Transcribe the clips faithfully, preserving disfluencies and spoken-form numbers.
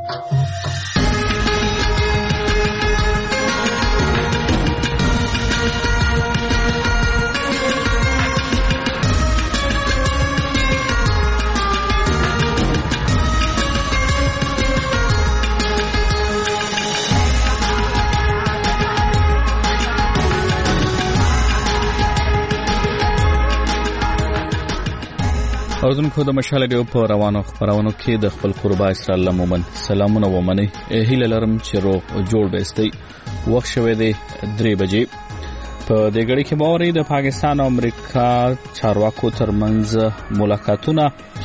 اوردونکو د مشال ډیو په روانو خبرونو کې د خپل قربا اسرائیل مومن سلامونه ومني هیله لرم چې روغ جوړ بهستي وخت شوه دی درې بجې په دې غړي کې باورې د پاکستان او امریکا چارواکو ترمنځ ملاقاتونه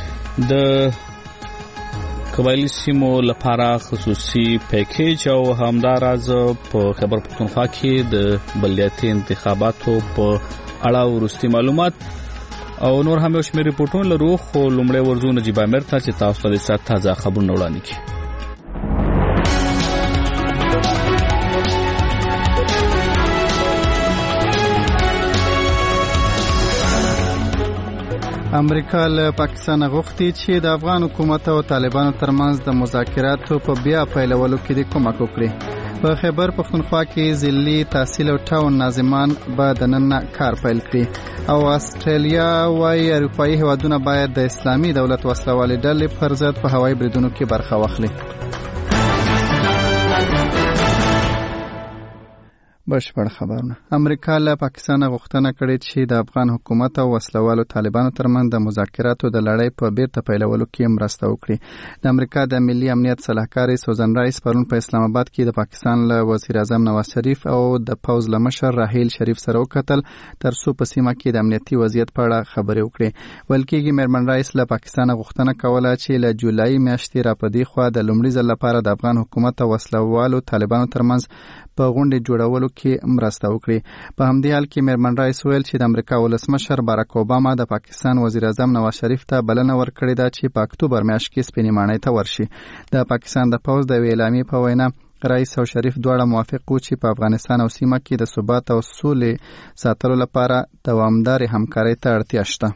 د قبایلی سیمو لپاره خصوصي پیکیج او همداراز په خبر پښتونخوا کې د بلدیاتي انتخاباتو په اړه ورستي معلومات او نور هم شمیر ریپورتونه لرو خو لومړی ورزو نجيب امیر ته چې تاسو ته د سات تازه خبرونه وړاندې کړي. امریکا له پاکستان غوښتي چې د افغان حکومت او طالبانو ترمنځ د مذاکراتو په بیا پیلولو کې د کومک وکړي. په خیبر پښتونخوا کې ضلعي تحصیل او ټاون ناظمان به د نن کار پیل کړي او استرالیا وايي اروپאי هیوادونه باید د اسلامي دولت وسلوالې ډلې پر ضد په هوایي بریدونو کې برخه واخلي. بشپړ خبرونه. امریکا له پاکستان غوښتنه کړې چې د افغان حکومت او وسلوالو طالبانو ترمنځ د مذاکراتو د لړۍ په بیرته پیلولو کې مرسته وکړي. د امریکا د ملي امنیت صلاحکار سوزن رایس پرون په اسلام آباد کې د پاکستان له وزیر اعظم نواز شریف او د پوز له مشر راهیل شریف سره وکتل تر څو په سیمه کې د امنیتي وضعیت په اړه خبرې وکړي. ولکېږي میرمن رایس له پاکستان غوښتنه کوله چې له جولای میاشتې را پدې خو د لومړي ځل لپاره د افغان حکومت او وسلوالو طالبانو ترمنځ په غونډې جوړولو کې مرسته وکړي. په همدې حال کې میرمن رایس ویل چې د امریکا ولسمشر باراک اوباما د پاکستان وزیر اعظم نواز شریف ته بلنه ورکړې ده چې په اکتوبر میاشت کې سپینې ماڼۍ ته ورشي. د پاکستان د پوز د اعلامیې په وینا رئیس او شریف دواړه موافق وو چې په افغانستان او سیمه کې د ثبات او سولې ساتلو لپاره دوامدار همکارۍ ته اړتیا شته.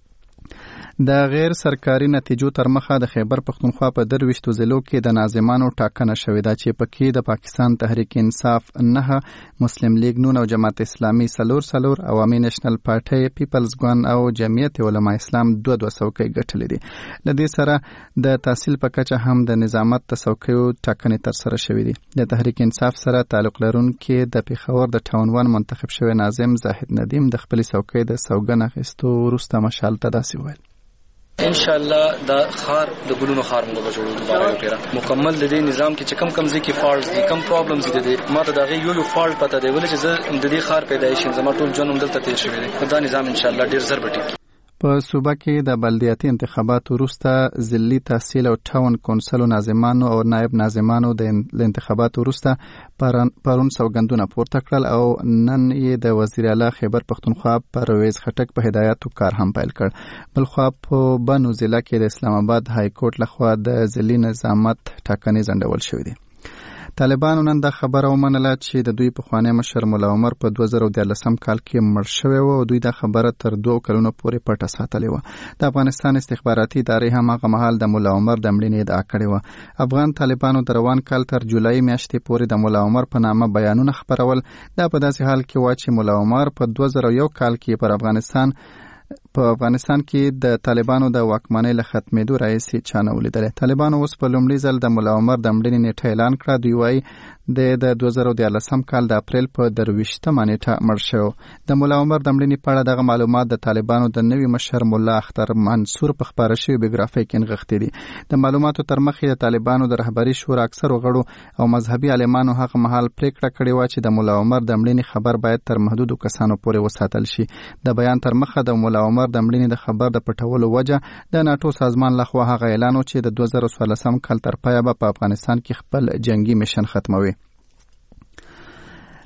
د غیر سرکاري نتیجو تر مخه د خیبر پښتونخوا په درويشتو ضلعو کې د ناظمانو ټاکنه شوې ده چې پکې د پاکستان تحریک انصاف نه، مسلم لیگ نون او جماعت اسلامي سلور سلور، عوامي نېشنل پارټي، پیپلز ګوند او جمعیت علماء اسلام دوه دوه څوکۍ ګټلې دي. لدې سره د تحصیل په کچه هم د نظامت د څوکیو ټاکنې تر سره شوې دي. د تحریک انصاف سره تعلق لرونکي د پیښور د ټاون ون منتخب شوی ناظم زاهد ندیم د خپل څوکۍ د سوګن اخیستو وروسته مشال ته داسې وویل: ان شاء الله دا خار د ګلونو خار موږ به جوړو دوباره پیرا مکمل د دې نظام کې چې کم کم ځکه فالټس دي، کم پرابلمز دي، ما ته دا غي یو یو فالټ پته دی ولې چې زه د دې خار پیدایش زما ټول جنوم دلته تیر شوی دی. دا نظام ان شاء الله ډیر زر بټي. په صوبه کې د بلدیاتي انتخاباتو وروسته ضلعي تحصیل او ټاون کونسل ناظمانو او نائب ناظمانو د انتخاباتو وروسته پرون سوګندونه پورته کړل او نن یې د وزیر اعلی خیبر پښتونخوا پرویز خټک په هدایتو کار هم پیل کړ. بلخوا په بنو ضلع کې د اسلام آباد های کورټ لخوا د ضلعي نظامت ټاکنې ځنډول شوې دي. طالبانو نن دا خبره ومنله چې د دوی پخوانی مشر مولا عمر په دوه زره ديارلسم کال کې مړ شوی و او دوی دا خبره تر دوه کلونو پورې پټه ساتلې و. د افغانستان استخباراتي ادارې هم هغه مهال د مولا عمر د مړینې ادعا کړې و. افغان طالبانو د روان کال تر جولای میاشتې پورې د مولا عمر په نامه بیانونه خپرول. دا په داسې حال کې و چې مولا عمر په دوه زره یو کال کې پر افغانستان په افغانستان کې د طالبانو د واکمنۍ له ختمېدو راهیسې چا نه ولیدلی. طالبانو اوس په لومړي ځل د مولا عمر د مړینې نیټه اعلان کړه. دوی وایي د دوه زره ديارلسم کال د اپریل په درویشتمه نیټه مړ شو. د مولا عمر د مړینې په اړه دغه معلومات د طالبانو د نوي مشر مولا اختر منصور په خبره شوی بیوګرافي کې نغښتې دي. د معلوماتو تر مخې د طالبانو د رهبري شورا اکثرو غړو او مذهبي عالمانو هغه مهال پریکړه کړې و چې د مولا عمر د مړینې خبر باید تر محدودو کسانو پورې وساتل شي. د بیان تر مخه د مولا عمر د مړینې د خبر د پټولو وجه د ناتو سازمان لخوا هغه اعلان و چې د دوه زره څوارلسم کال تر پایه به په افغانستان کې خپل جنگي میشن ختموي.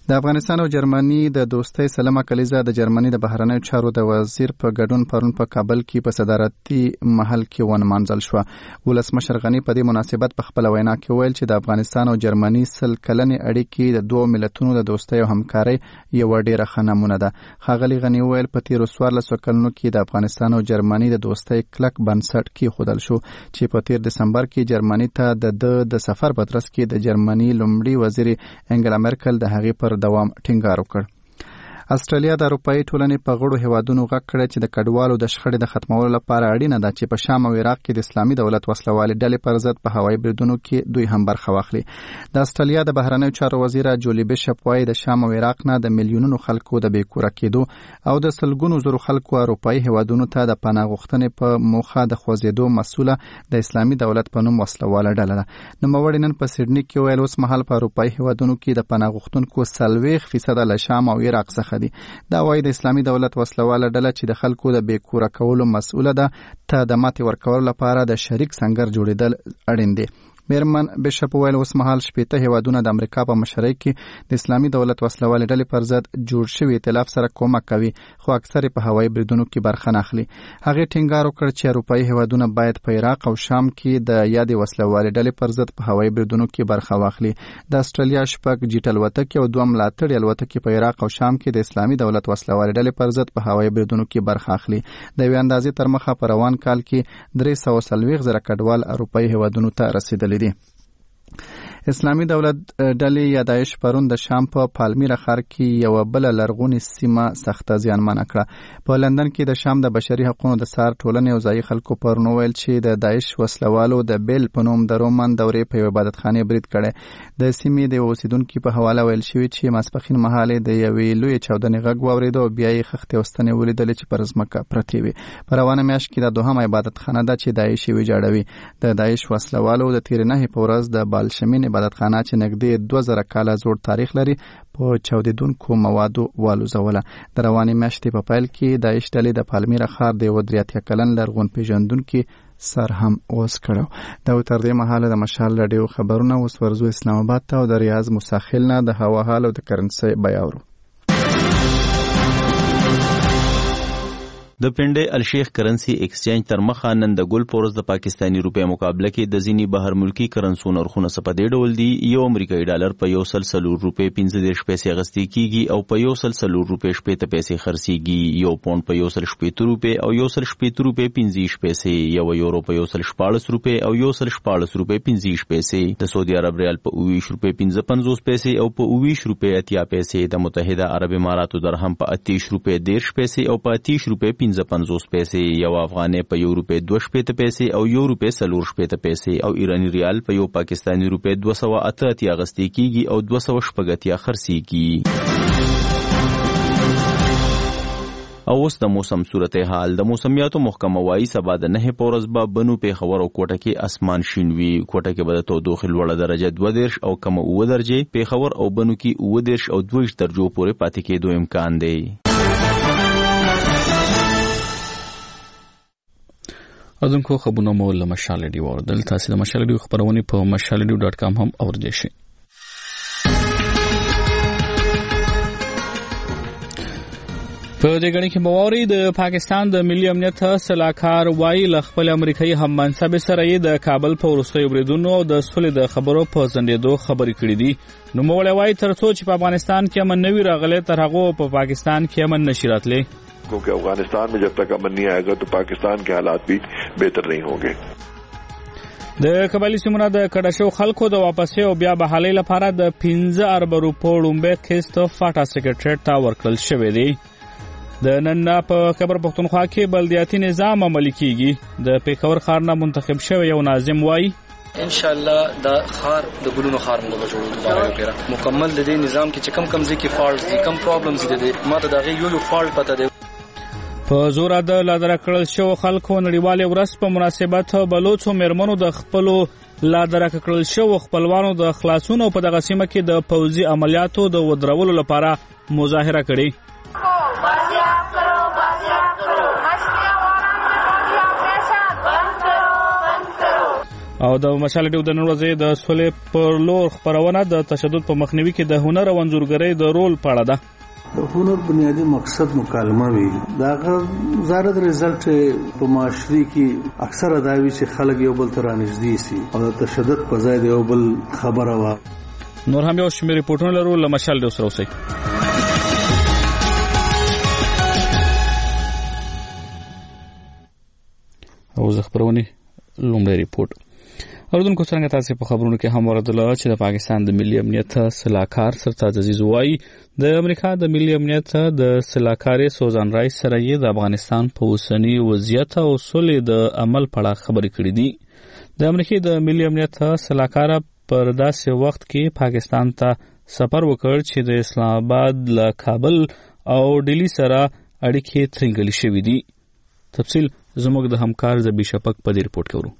د افغانستان او جرمني د دوستۍ سلمه کلیزه د جرمني د بهرنیو چارو د وزیر په ګډون پرون په کابل کې په صدارتي محل کې ونمانځل شو. ولسمشر غني په دې مناسبت په خپل وینا کې ویل چې د افغانستان او جرمني سل کلنې اړیکې د دوه ملتونو د دوستۍ او همکارۍ یو ډېره ښه نمونه ده. ښاغلي غني ویل په تیرو څوارلسو کلونو کې د افغانستان او جرمني د دوستۍ کلک بنسټ کېښودل شو چې په تیر دسمبر کې جرمني ته د د سفر په ترڅ کې د جرمني لومړي وزیر انګلا مرکل د هغې پر دوام ټینګار وکړ. استرالیا د اروپאי ټولنې په غړو هیوادونو غږ کړی چې د کډوالو د شخړې د ختمولو لپاره اړینه ده چې په شام او عراق کې د اسلامي دولت وسلوالې ډلې پر ضد په هوایي بریدونو کې دوی هم برخه واخلي. د استرالیا د بهرنیو چارو وزیره جولي بیشپ وایي د شام او عراق نه د میلیونونو خلکو د بېکوره کېدو او د سلګونو زرو خلکو اروپאי هیوادونو ته د پناه غوښتنې په موخه د خوځېدو مسؤله د اسلامي دولت په نوم وسلواله ډله ده. نوموړي نن په سیډني کې ویل اوس مهال په اروپאי هیوادونو کې د پناه غوښتونکو څلوېښت فیصده له شام او عراق څخه دي. دا وايي د اسلامي دولت وسلواله ډله چې د خلکو د بیکوره کولو مسؤله ده ته د ماتې ورکولو لپاره د شریک سنگر جوړېدل اړین دي. میرمن بیشپ ویل اوس مهال شپېته هیوادونه د امریکا په مشرۍ کې د اسلامي دولت وسلوالې ډلې پر ضد جوړ شوي ائتلاف سره کومک کوي خو اکثر په هوایي بریدونو کې برخه نه اخلي. هغې ټینګار وکړ چې اروپאי هیوادونه باید په عراق او شام کې د یادې وسلوالې ډلې پر ضد په هوایي بریدونو کې برخه واخلي. د استرالیا شپږ جیټ الوتکې او دوه ملاتړي الوتکې په عراق او شام کې د اسلامي دولت وسلوالې ډلې پر ضد په هوایي بریدونو کې برخه اخلي. د یوې اندازې تر مخه په روان کال کې درې سوه څلوېښت زره کډوال اروپאי هیوادونو ته رسیدلي دي. اسلامي دولت ډلې یا داعش پرون د شام په پالمیرا ښار کې یو بل لرغونی سیمه سخته زیانمنه کړه. په لندن کې د شام د بشري حقوقو د سار ټولنې او ځایي خلکو پرون ویل چې د داعش وسلوالو د بیل په نوم د رومن دورې په یو عبادتخانه برید کړي. د سیمې د اوسیدونکو په حواله ویل شوی چې ماسپخین مهاله د یوې لوی چاودنې غږ واورید او بیا یې خښتې وستنې ولیدل چې پر ځمکه پرتې وي. په روانه میاشت کې د دوهم عبادتخانه ده چې داعش یې ویجاړوي. د داعش وسلوالو د تیر نه په ورځ د بالشمین عبادتخانه چې نږدې دوه زره کاله زوړ تاریخ لري په چاودیدونکو موادو والوزوله. د روانې میاشتې په پیل کې داعش ډلې د پالمیرا ښار د یو درې اتیا کلن لرغون پیژندونکي سر هم اوس کړو. دا تر دې مهاله د مشال راډیو خبرونه اوس ورزو اسلام آباد ته او د ریاض مساخل نه د هوا حال او د کرنسي بیاورو. د پنډې الشیخ کرنسی ایکسچینج تر مخه نن د ګل پورس د پاکستانی روپیا مقابله کې د ځینی بهر ملکی کرنسو نرخونه په دې ډول دي. یو امریکایي ډالر په یو سل سلور روپے پنځه دېرش پیسې اخیستل کیږي او په یو سل سلور روپے شپېته پیسې خرڅيږي. یو پاوند په یو سل شپېته روپے او یو سل شپېته روپے پنځه پیسې، یو یورو په یو سل شپاړس روپے او یو سل شپاړس روپے پنځه پیسې. د سعودي عرب ریال په اوویش روپے پنځه پنځوس پیسې او په اوویش روپے اتیا پیسې. د متحده عرب اماراتو درهم په اتیش روپے دېرش پیسې او په اتیش روپے پنځه پنځوس پیسې. یو افغانۍ په یو روپے دوه شپېته پیسې او یو روپے څلور شپېته پیسې او ایرانی ریال په یو پاکستانی روپے دوه سوه اته اتیا اخیستل کیږي او دوه سوه شپږ اتیا خرڅیږي. او اوس د موسم صورتحال. د موسمیاتو محکمه وايي سبا د نه پورز به بنو پیښور او کوټه کې اسمان شین وي. کوټه کې به د تودوخې لوړه درجه دوه دېرش او کمه اووه درجې، پیښور او بنو کې اووه دېرش او دوه ویشت درجو پورې پاتې کېدو امکان دی. اذنکو خبرونه مو له مشال ریډیو اوردل. تاسو د مشال ریډیو خبرونه په مشال ریډیو ډاټ کام هم اوریدئ شئ. په دې غړي کې بووري د پاکستان د ملي امنیت سلاکار وایي ل خپل امریکایي هم منصب سره د کابل په ورستیو بریدونو او د سولې د خبرو په ځندېدو خبرې کړې دي. نو موږ وایي ترڅو چې په افغانستان کې امن نوي راغله تر هغه په پاکستان کې امن نشي راتلی. क्योंकि अफगानिस्तान में जब तक अमन नहीं आएगा तो पाकिस्तान के हालात भी बेहतर नहीं होंगे. د قبایلی سیمونو د کډشو خلکو د واپسې او بیا بحالۍ لپاره د پنځه ارب روپو لومبه کیست فاټا سیکریټریټ ته ورکړل شوی دی. د نن په خبر پښتونخوا کې بلدیاتي نظام عملي کیږي. د پیښور ښار نه منتخب شوی یو ناظم وایي ان شاء الله دا خار د ګلونو خار موږ جوړو دوباره پیرا مکمل د دې نظام کې چې کم کم ځکه فالټ دي کم پرابلمز دي ماته دا غي یو یو فالټ پته دی. په زور د لادر کړل شو خلکو نړیواله ورځ په مناسبت بلوچو مرمنو د خپلو لادر کړل شو خپلوانو د خلاصونو په دغه سیمه کې د پوځي عملیاتو د ودرولو لپاره مظاهره کړې. او د مشال ډیو د نن ورځې د سولې پر لور خبرونه د تشدد په مخنیوي کې د هنر او انځورګرۍ د رول په اړه ده. د هنر بنیادی مقصد مکالمه وي. دا زارد رزلټ په معاشري کې اکثره دا وی چې خلک یو بل ته رانږدې سي او د تشدد په ځای د یو بل خبره وا. نور هم یو شمېر ریپورټونه لرو له مشال ډیو سره اوسئ. او زه خبرونه لومړی ریپورت اوردونکو څنګه تاسو په خبرونو کې هم ورته چې د پاکستان د ملي امنیت صلاحکار سرتاج عزیز وایي د امریکا د ملي امنیت د صلاحکار سوزان رایس سره یې د افغانستان په اوسنی وضعیت او سولې د عمل په اړه خبرې کړې دي. د امریکا د ملي امنیت صلاحکار پر داسې وخت کې پاکستان ته سفر وکړ چې د اسلام آباد له کابل او ډیلی سره اړیکې ترنګلې شوې دي. تفصیل زموږ د همکار زبی شفق په دې ریپورت کې ورو.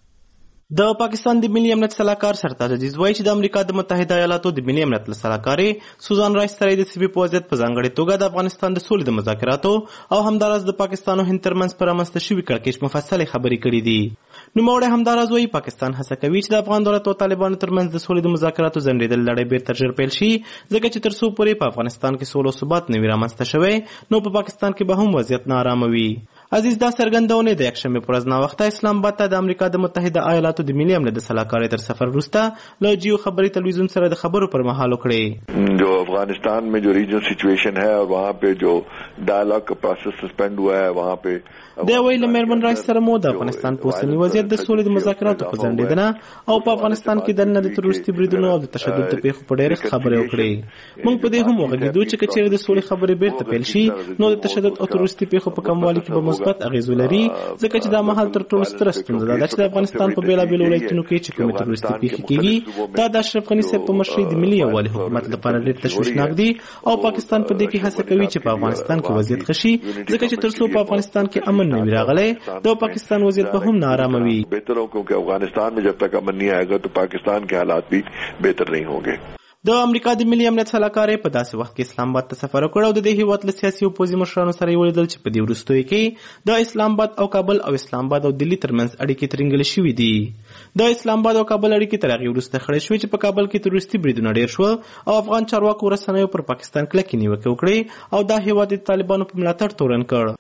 د پاکستان د ملي امنیت صلاحکار سرتاج عزیز وایي چې د امریکا د متحده ایالاتو د ملي امنیت صلاحکارې سوزان رایس سره د سیمې په وضعیت په ځانګړې توګه د افغانستان د سولې د مذاکراتو او همداراز د پاکستان او هند ترمنځ پر رامنځته شوي کړکېچ مفصلې خبرې کړې دي. نوموړی همداراز وایي پاکستان هڅه کوي چې د افغان دولت او طالبانو ترمنځ د سولې د مذاکراتو ځنډېدل لړۍ بیرته ژر پیل شي ځکه چې تر څو پورې په افغانستان کې سوله او ثبات نه وي رامنځته شوی نو په پاکستان کې به هم وضعیت ناارامه وي. عزیز دا څرګندونه د یکشنبې په ورځ ناوخته اسلام آباد ته د امریکا د متحده ایالاتو د ملي امنیت د صلاحکار تر سفر وروسته له جیو خبري تلویزیون سره د خبرو پر مهال وکړې. جو افغانستان में जो रीजनल सिचुएशन है और वहाँ पे जो डायलॉग का प्रोसेस सस्पेंड हुआ है वहाँ पे د ویل مېرمن رایس سره مو د افغانستان په اوسنی وضعیت د سولې د مذاکراتو په ځنډېدنه او په افغانستان کې دننه د تروریستي بریدونو او د تشدد د پیښو په ډېر خبرې وکړې. موږ په دې هم وغږېدو چې کچېرې د سولې خبرې بیرته پیل شي نو د تشدد او تروریستي پیښو په کموالي کې به مثبت اغېز ولري ځکه چې دا مهال تر ټولو ستره ستونزه ده چې د افغانستان په بېلابېلو ولایتونو کې چې کومې تروریستي پیښې کېږي دا د اشرف غني صاحب په مشرۍ د ملي یووالي حکومت لپاره ډېر تشویشناک دي او پاکستان په دې کې هڅه کوي چې په افغانستان کې وضعیت ښه شي ځکه چې تر څو په افغانستان کې امن نه وي راغلی तो पाकिस्तान वज़ीर पर हम नाराम हुई. बेहतर हो क्योंकि अफगानिस्तान में जब तक अमन नहीं आएगा तो पाकिस्तान के हालात भी बेहतर नहीं होंगे. د امریکا د ملي امنیت صلاحکار په داسې وخت کې اسلام آباد ته سفر وکړ او د دې هیواد له سیاسي او پوځي مشرانو سره یې ولیدل چې په دې وروستیو کې د اسلام آباد او کابل او اسلام آباد او دلی ترمنځ اړیکې ترنګلې شوې دي. د اسلام آباد او کابل اړیکې تر هغې وروسته خړې شوې چې په کابل کې تروریستي بریدونه ډېر شول او افغان چارواکو رسنیو پر پاکستان کلکې نیوکې وکړې او دا هیواد د طالبانو په ملاتړ تورن کړ.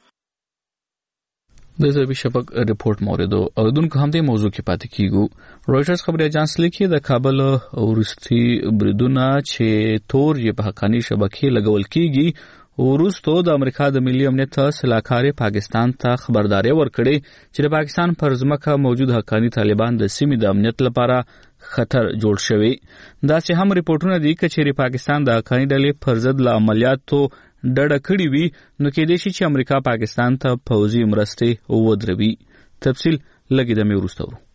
د زبی شفق ریپورت موردو اوردونکو هم دې موضوع کې پاتې کیږو. رويټرز خبري اژانس لیکي د کابل ورستي بریدونه چې تور یې په حقاني شبکې لګول کیږي ورستو د امریکا د ملي امنیت صلاحکار پاکستان ته خبرداري ورکړي چې د پاکستان پر ځمکه موجود حقاني طالبان د سیمې د امنیت لپاره خطر جوړ شوی. دا چې هم ریپورتونه دي چې پاکستان د حقاني ډلې پر ضد له عملیاتو ډډه کړې وي نو کېدای شي چې امریکا پاکستان ته پوځي مرستې ودروي. تفصیل لګي د مې وروسته ورو.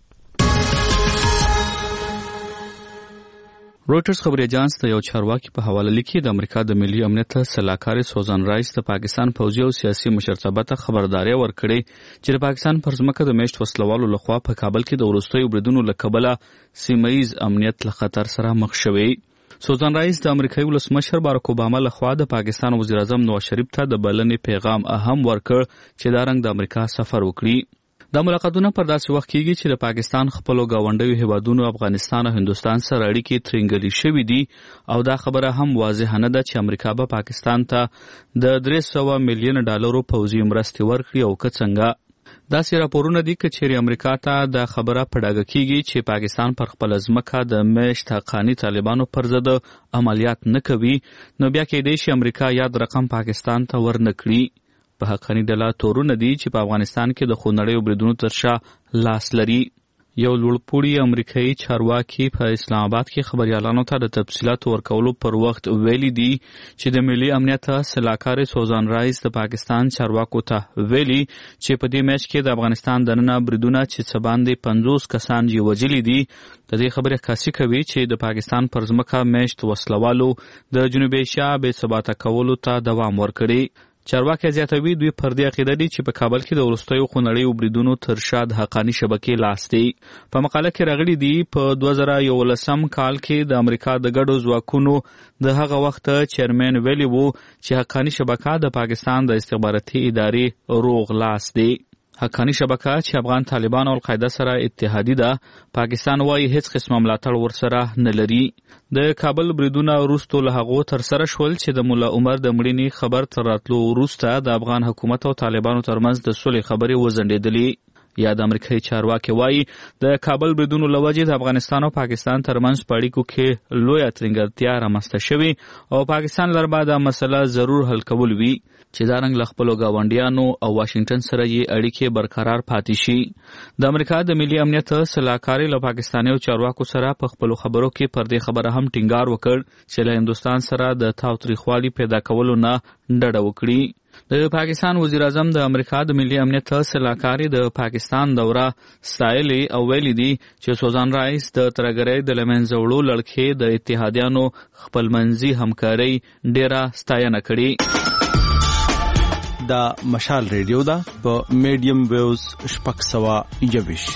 رويټرز خبري اژانس ته یو چارواکي په حواله لیکي د امریکا د ملي امنیت صلاحکار سوزان رایس د پاکستان پوځي او سیاسي مشرتابه ته خبرداري ورکړي چې د پاکستان پر ځمکه د میشت وسلوالو لخوا په کابل کې د وروستیو بریدونو له کبله سیمه‌ییز امنیت له خطر سره مخ شوی. سوزان رایس د امریکایي ولسمشر بارک اوباما لخوا د پاکستان وزیر اعظم نواز شریف ته د بلنې پیغام اهم ورکړ چې دا رنګ د امریکا سفر وکړي. دا ملاقاتونه پر داسې وخت کېږي چې د پاکستان خپلو گاونډیو هیوادونو افغانستان او هندوستان سره اړیکې ترنګلې شوې دي او دا خبره هم واضحه نه ده چې امریکا به پاکستان ته د درې سوه میلیون ډالرو پوځي مرستې ورکړي او که څنګه. داسې راپورونه دي چې چیرې امریکا ته دا خبره په ډاګه کیږي چې پاکستان پر خپل ځمکه د میشت حقاني طالبانو پر ضد عملیات نه کوي نو بیا کېدای شي امریکا یاد رقم پاکستان ته ورنکړي. په حقاني ډله تورونه دي چې په افغانستان کې د خونړیو بریدونو تر شا لاس لري. یو لوړپوړي امریکایي چارواکي په اسلام آباد کې خبريالانو ته د تفصیلاتو ورکولو پر وخت ویلي دي چې د ملي امنیت صلاحکار سوزان رایس د پاکستان چارواکو ته ویلي چې په دې میاشت کې د افغانستان دننه بریدونه چې څه باندې پنځوس کسان یې وژلي دي د دې خبرې عکاسي کوي چې د پاکستان پر ځمکه میشت وسلوالو د جنوبي ایشیا بې ثباته کولو ته دوام ورکړي. چارواکي زیاتوي دوی پر دې عقیده دي چې په کابل کې د وروستیو خونړیو بریدونو تر شا د حقاني شبکې لاس دی. په مقاله کې راغلي دي په دوه زره یولسم کال کې د امریکا د ګډو ځواکونو د هغه وخت چیرمن ویلي وو چې حقاني شبکه د پاکستان د استخباراتي ادارې روغ لاس دی. حقانی شبکه چې افغان طالبان او القاعده سره اتحادی ده پاکستان وايي هیڅ قسم ملاتړ ورسره نه لري. د کابل بریدونه وروسته له هغو تر سره شول چې د مولا عمر د مړینې خبر تر راتلو وروسته د افغان حکومت او طالبانو ترمنځ د صلح خبرې وځنډېدلې. یا د امریکایي چارواکي وايي د کابل بریدونو له وجې د افغانستان او پاکستان ترمنځ په اړیکو کې لویه ترنګرتیا رامنځته شوې او پاکستان لر به دا مسله ضرور حل کول وي چې دا رنګ له خپلو ګاونډیانو او واشنگټن سره یې اړیکې برقرار پاتې شي. د امریکا د ملي امنیت سلاکاري له پاکستاني چارواکو سره په خپلو خبرو کې پر دې خبره هم ټینګار وکړ چې له هندوستان سره د تاوتریخوالي پیدا کولو نه ډډه وکړي. د پاکستان وزیر اعظم د امریکا د ملي امنیت سلاکاري د پاکستان دوره ستایلې او ویلي دي چې سوزان رایس د ترګرۍ د لمنځه وړو لړکې د اتحادیانو خپلمنځي همکاري ډیره ستاینه کړې. دا مشال ریډیو ده په میډیم ویوز شپږ سوه یوویش.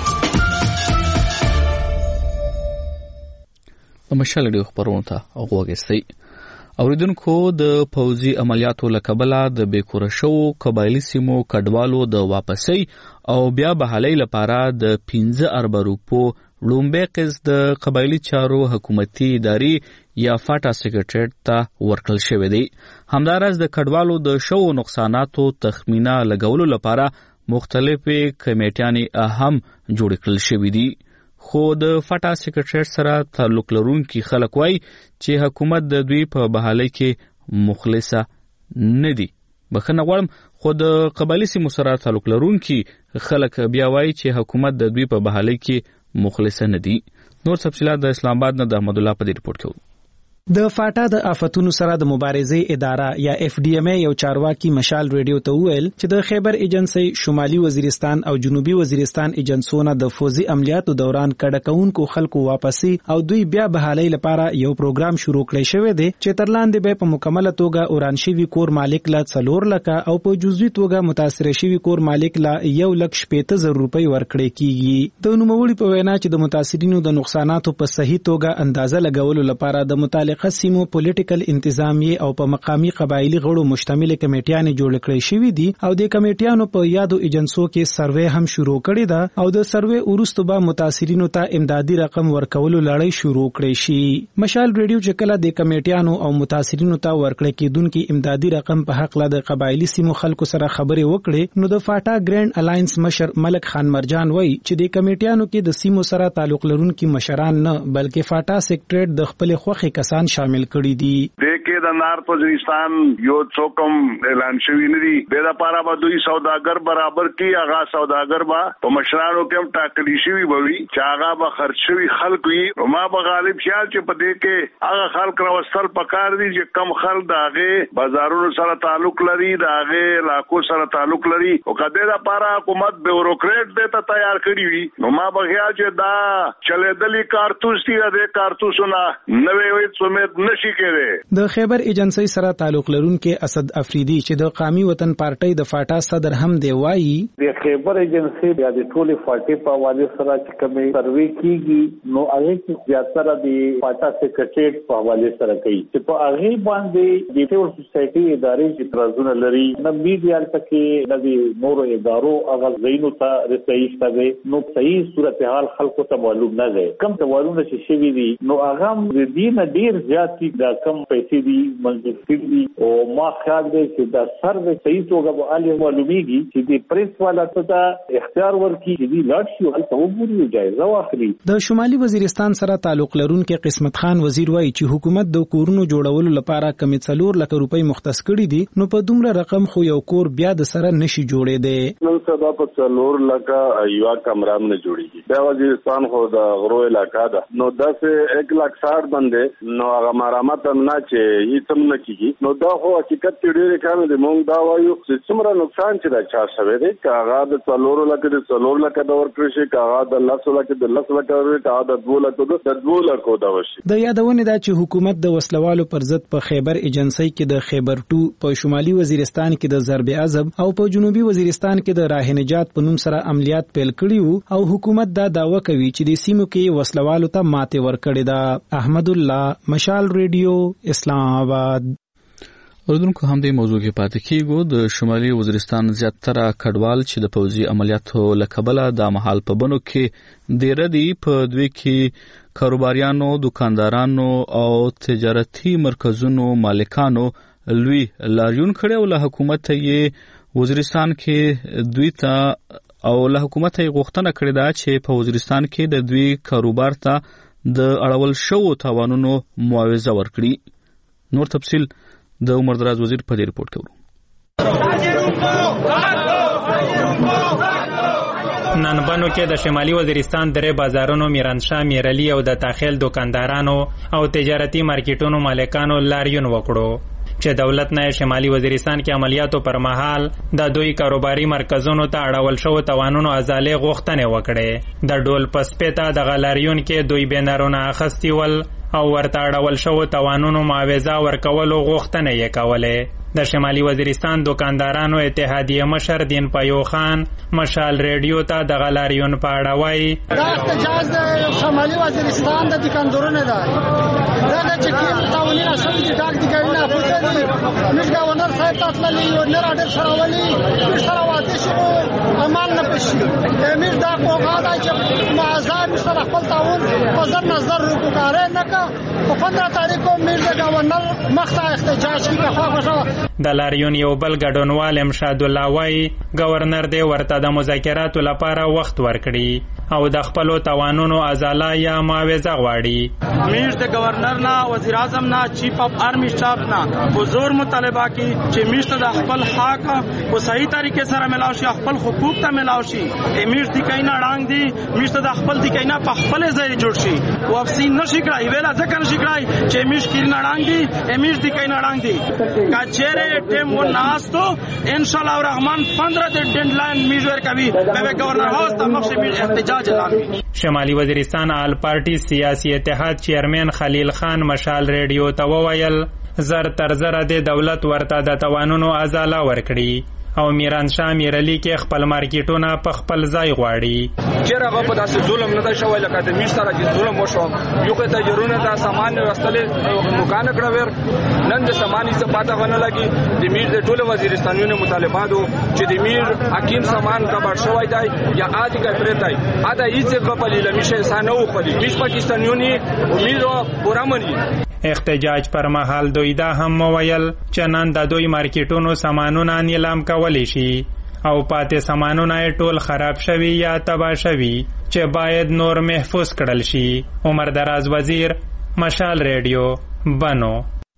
د مشال ریډیو خبرونو ته غوږ اوریدونکو د پوځي عملیاتو له کبله د بیکوره شوو قبایلي سیمو کډوالو د واپسۍ او بیا بحالۍ لپاره د پنځه اربه روپو لومبی قسط د قبایلي چارو حکومتي ادارې یا فاټا سیکریټریټ ته ورکړل شوی دی. همداراز د کډوالو د شوو نقصاناتو تخمینه لګولو لپاره مختلفې کمیټیانې هم جوړې کړل شوې دي. خو د فاټا سیکریټریټ سره تعلق لرونکي خلک وایي چې حکومت د دوی په بحالۍ کې مخلصه نه دي. بخښنه غواړم خو د قبایلي سیمو سره تعلق لرونکي خلک بیا وایي چې حکومت د دوی په بحالۍ کې مخلصه نه دي. نور تفصیلات د اسلام آباد نه د احمد الله په دې ریپورت کې. د فاټا د آفتونو سره د مبارزې اداره یا اف ډي ام یو چارواکي مشال ریډیو ته وویل چې د خیبر ایجنسی شمالي وزیرستان او جنوبي وزیرستان ایجنسونه د فوزي عملیاتو دوران کډکونکو خلکو واپسی او دوی بیا بحالۍ لپاره یو پروګرام شروع کړی شوی دی چې تر لاندې به په مکمله توګه اوران شوي کور مالک لا څلور لکه او په جزوي توګه متاثر شوي کور مالک لا یو لک شپېته زره روپۍ ورکړي کیږي. د نوموړي په وینا چې د متاثرینو د نقصاناتو په صحیح توګه اندازه لګولو لپاره د متعلق قسمو پولیټیکل انتظامی او په مقامی قبایلی غړو مشتمل کمیټیانې جوړ کړې شوې دي او د کمیټیانو په یادو ایجنسو کې سروې هم شروع کړې ده او د سروې وروسته به متاثرینو ته امدادي رقم ورکولو لړۍ شروع کړې شي. مشال ریډیو چې کله د کمیټیانو او متاثرینو ته ورکړې کېدونکي امدادي رقم په حق له د قبایلی سیمو خلکو سره خبرې وکړې نو د فاټا ګرینډ الاینس مشر ملک خان مرجان وایي چې د کمیټیانو کې د سیمو سره تعلق لرونکي مشران نه بلکې فاټا سیکریټریټ د خپل خوخي کسان شامل کړي دي. د کې د نارت وزیرستان یو څوکم اعلان شوی نه دی د لپاره به دوی سوداګر برابر کی هغه سوداګر با په مشرانو کې هم ټاکلی شوی بوي چې هغه به خرج شوی خلک وي. ما به غالب خیال چې په دې کې هغه خلک راوستل پکار دي چې کم خلک داغه بازارونو سره تعلق لري داغه علاقو سره تعلق لري او کله لپاره حکومت بیوروکریټ دته تیار کړی وي. نو ما به خیال چې دا چلېدلی کارتوس دی د کارتوسونه نوې وې څومره نشي کېږي. د خیبر ایجنسی سره تعلق لرونکي اسد افریدي چې د قومي وطن پارټۍ د فاټا صدر هم دی وایي د خیبر ایجنسی د ټولي فاټي په حواله سره چې کومې سروې کیږي نو هغه کې زیاتره د فاټا سیکریټریټ په حواله سره کوي چې په هغه باندې د سیول سوسایټي ادارې چې ترازونه لري نو میډیا تکي د نورو ادارو هغه زینو ته رسېږي نو صحیح صورتحال خلکو ته معلوم نه دی. کم توالونه چې شوي دي نو هغه د دې ډیر زیات دا کم پیسې دي منځ کې دي او ما خیال دی چې دا سروې صحیح توګه به علي معلومیږي چې د پریس والا ته اختیار ورکړي چې دی لاړ شي هلته وګوري جایزه واخلي. د شمالي وزیرستان سره تعلق لرونکي قسمت خان وزیر وایي چې حکومت د کورونو جوړولو لپاره کم څلور لک روپۍ مختص کړي دي نو په دومره رقم خو یو کور بیا د سره نشي جوړېدی. نن سبا په څلور لک یو کمره نه جوړیږي. دا وزیرستان خو د غرو علاقہ ده نو داسې یک لک ساठ باندې نو هغه مرامت هم نه چې هیڅ هم نه کیږي. نو دا خو حقیقت کې ډېر کار دی. مونږ دا وایو چې څومره نقصان چې دا چا شوی دی کاغه د څلور لک د څلور لک د ورکړي شي کاغه د لس لک د لس لک ورکړي کاغه د دوه لک د دوه لک دا وشي. د یادونه دا چې حکومت د وسلوالو پر ضد په خیبر ایجنسی کې د خیبر ټو په شمالي وزیرستان کې د ضرب عزب او په جنوبي وزیرستان کې د راه نجات په نوم سره عملیات پیل کړي وو او حکومت دا داوا کوي چې د سیمو کې وسلوالو ته ماته ورکړي ده. احمد الله مشال ریډیو اسلام آباد. اوردونکو هم دې موضوع کې پاتې کیږو. د شمالي وزیرستان زیاتره کډوال چې د پوځي عملیاتو لکبله د محل په بنو کې ډیر دي په دوی کې کاروباریانو، دکاندارانو او تجارتي مرکزونو مالکانو لوی لاریون کړي او له حکومت یې وزیرستان کې دوی ته او له حکومت یې غوښتنه کړې ده چې په وزیرستان کې د دوی کاروبار ته د اړول شوو تاوانونو معاوضه ورکړي. نور تفصیل د عمر دراز وزیر په دې ریپورت کې ورو. نن بنو کې د شمالي وزیرستان درې بازارونو میرانشاه، میرعلي او د تاخیل دکاندارانو او تجارتي مارکیټونو مالکانو لاریون وکړو چې دولت نه شمالي وزیرستان کې عملیاتو پر مهال د دوی کاروباري مرکزونو ته اړول شو توانونو ازالې غوښتنې وکړي. د ډول پسپېتا د غلاریون کې دوی بینرونه اخستی ول او ورته اړول شو توانونو معاوضه ورکولو غوښتنې یې کولې. د شمالي وزیرستان دکاندارانو اتحادیه مشر دین پایو خان مشال ریډیو ته د غلاریون په اړه وایي دا احتجاج د شمالي وزیرستان د دکاندارانو ده. دا چې کوم قوانین اصل دي ډاک دي ګڼنه پوهه دي موږ گورنر صاحب تاسو له یو نه راډر سره ولي سره واده شو عمل نه پشي امیر دا کوغاده چې معزز سره خپل تعاون په ځر نظر وکړای نه کا په پندرہ تاریخ کو میر د گورنر مخته احتجاج کې خو خو د لاریون یو بل ګډونوال امشاد الله وای گورنر دی ورته د مذاکراتو لپاره وخت ورکړي او د خپل توانونو ازاله یا معاوضه غواړي. میر د گورنر نه، وزیر اعظم نه، چیف اف آرمی سٹاف نه حضور مطالبه کی چې میر د خپل حق په صحیح طریقې سره ملاو شي، خپل حقوق ته ملاو شي. امیر د کینا ډانګ دی میر د خپل د کینا په خپل ځای جوړ شي او افسین نشي کړای ویلا ځکه نشي کړای چې میر کینا ډانګ دی امیر د کینا ډانګ دی کچېره ټیم و ناستو ان شاء الله الرحمن پندرہ د ډیډلاین میجر کوي به گورنر هاوس ته مخ میر احتجاج اعلان. شمالي وزیرستان آل پارټي سیاسي اتحاد چیرمن خلیل خان مشال ریډیو ته وویل زر تر زر د دولت ورته د توانونو ازاله ورکړي او میرانشاه میرعلي کې خپل مارکیټونه په خپل ځای غواړي. چیرې هغه په داسې ظلم نه دی شوی لکه د میر سره چې ظلم وشو. یو کې تجرونه دا سامان وستلې مکان کړه ور نن د ساماني څخه پاته ونه لګي. د میر د ټولو وزیرستانونو مطالباتو چې د میر حکیم سامان کبر شوی دی یا عادي کړی دی ادا هیڅ په لیله میشه انسان او خپل میر پاکستانیونی امید پورا مني. احتجاج پر مهال دوی دا هم وویل چې نن د دوی مارکیټونو سامانونه نیلام کولی شي او پاتې سامانونه ټول خراب شوي یا تباه شوي چې باید نور محفوظ کړل شي. عمر دراز وزیر مشال ریډیو بنو.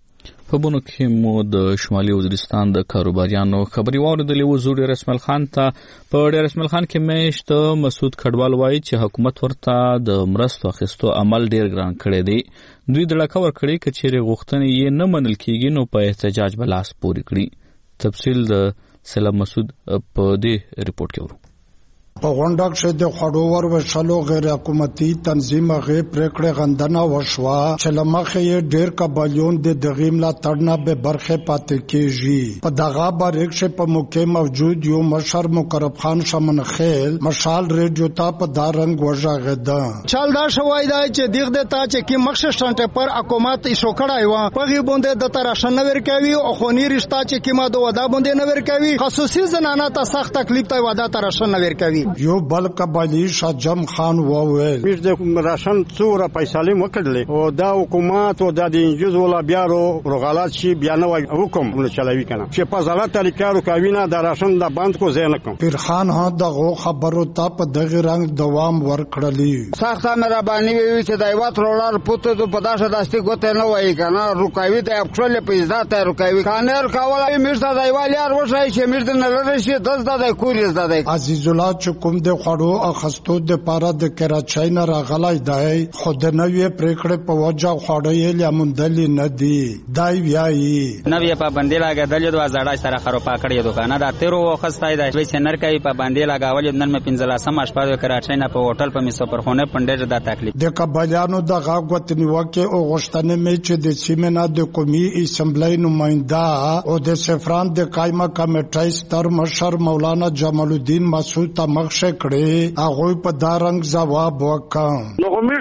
په بونو کې مو د شمالي وزیرستان د کاروباریانو خبري واوریدلې و. زوړ رسمل خان ته په رسمل خان کې مېشت مسعود کډوال وایي چې حکومت ورته د مرستو اخیستو عمل ډیر ګران کړی دی. دوی د لکه ور کړی کچېره غوښتنې یې نه منل کیږي نو په احتجاج بلاس پوری کړی. تفصیل د سلام مسعود په دې ریپورت کې ورو. په غونډه کې د خړوور وشلو غیر حکومتي تنظیم غي پرکړه غندنه وشوا چې لمخه یې ډیر کابلیون د دغیم لا تړنا به برخه پاتې کیږي. په دغه باریک شه په موقع موجود یو مشر مقرب خان شمن خیل مشال ریډیو ته په دارنګ وژغدا چل دا شوای دا چې دیغ د تا چې کی مخشه شټ پر حکومت ایشو کړای و په غي بوندې د تراشن نور کوي او خونی رشتہ چې کی ما د ودا بوندې نور کوي خصوصي زنانه ته سخت تکلیف ته ودا تراشن نور کوي. یو بل قبایلی شجم خان وویل میر د راشن څوره پیسې وکړلې او دا حکومت او د انجوز ولا بیا روغالات شي بیا نو حکم ونه چلوي کنه چې په زړه طریقې روکاوینه د راشن د بند کو زین کوم. پیر خان ها دغه خبرو ته په دغه رنگ دوام ورکړلی. سخت مهرباني وی چې دایوات روړار پوت ته په داسه داسې ګوته نه وای کنه روکاوي ته خپل په عزت روکاوي کانر کاوله میر د دایوال یار وشای چې میر د نلره شي دز د کورز د عزیز الله کوم د خړو اخستو د پاره د کراچۍ نه راغلای دی خود نوې پریکړه په وجه خړې لمندل نه دی دای ویایي نوې په باندې لاګدل د وزړای سره خرو پاکړې دکان دا تیرو وخستای دی چې سنر کوي په باندې لاګاول نن مې پنځلا سم اشپاو کراچۍ نه په هوټل په میسو پر خونه پندې د تکلیف د قبایلیانو د غاغوت نیوکه او غشتنه مې چې د سیمنا د قومي اسمبلی نماینده او د سفران د قائمه کمیټې ستر مشر مولانا جمال الدین مسعود مخشه کړي هغه په دارنګ جواب وکړ. نو میر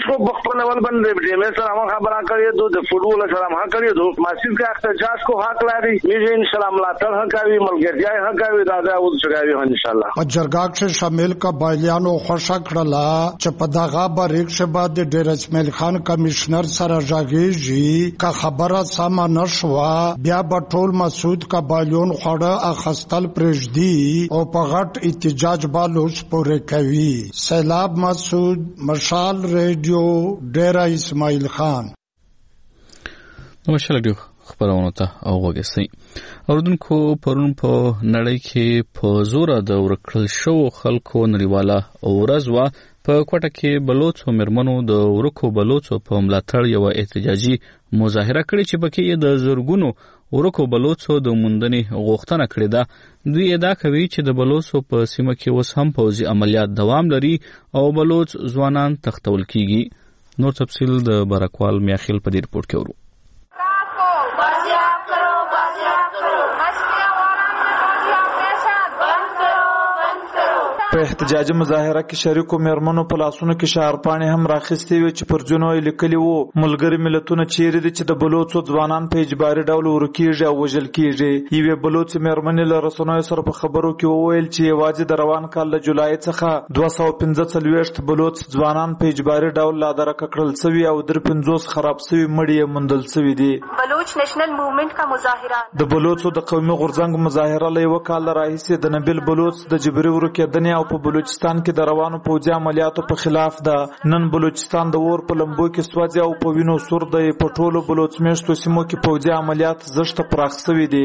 پولیس کو بخپل ول باندې د مې سره ما خبره کړې دوه د فوټبال سره ما کړې دوه ماشین کا احتجاج کو حق لري میږي ان شاء الله ملاتړ هکوي ملګرتیا هکوي دا دا او څنګه ان شاء الله په جرګه کې شامل قبایلیانو خوشا کړلا چې په دغه باریک شبا د ډیر اسماعیل خان کمشنر سره راغیږي کا خبره سم نشوا بیا په ټول مسعود قبایلیون خوړه اخستل پرېږدي او په غټ احتجاج بالوس پورې کوي. سیلاب مسعود، مشال ریډیو، ډیر اسماعیل خان. مشال ریډیو خبرونه ته او وګورئ. اوردونکو پرون په نړۍ کې په زور د ورکړل شو خلکو نړیواله ورځ وا په کوټه کې بلوچ او مرمنو د ورکو بلوچ په ملاتړ یو احتجاجي مظاهره کړې چې پکې د زورګونو ورکو بلوچو د موندنې غوښتنه کړې ده. دوی ادعا کوي چې د بلوچو په سیمه کې اوس هم پوځي عملیات دوام لري او بلوچ ځوانان تختول کیږي. نور تفصیل د بارکوال میاخیل په دې رپورت کې ورو. په احتجاجي مظاهره کې شریکو میرمنو په لاسونو کې شارپانې هم راخستې وي چې پر جنو یې لیکلي وو ملګري ملتونه چیرې دي چې د بلوچو ځوانان په اجباري ډول ورکیږي او وژل کیږي. یوې بلوچ میرمنې له رسنیو سره په خبرو کې وویل چې یوازې د روان کال د جولای څخه دوه سوه پنځه څلوېښت بلوچ ځوانان په اجباري ډول لا درکه کړل سوي او در پنځوس خراب سوي مړي یې موندل سوي دي. بلوچ نیشنل موومنټ کا مظاهره د بلوچو د قومي غورځنګ مظاهره له یو کال راهیسې د نبیل بلوچ د جبري ورکېدنې او په بلوچستان کې د روانو پوځي عملیاتو په خلاف ده. نن بلوچستان د اور په لمبو کې سوځي او په وینو سور دی. په ټولو بلوچ میشتو سیمو کې پوځي عملیات زشته پراخ شوي دي.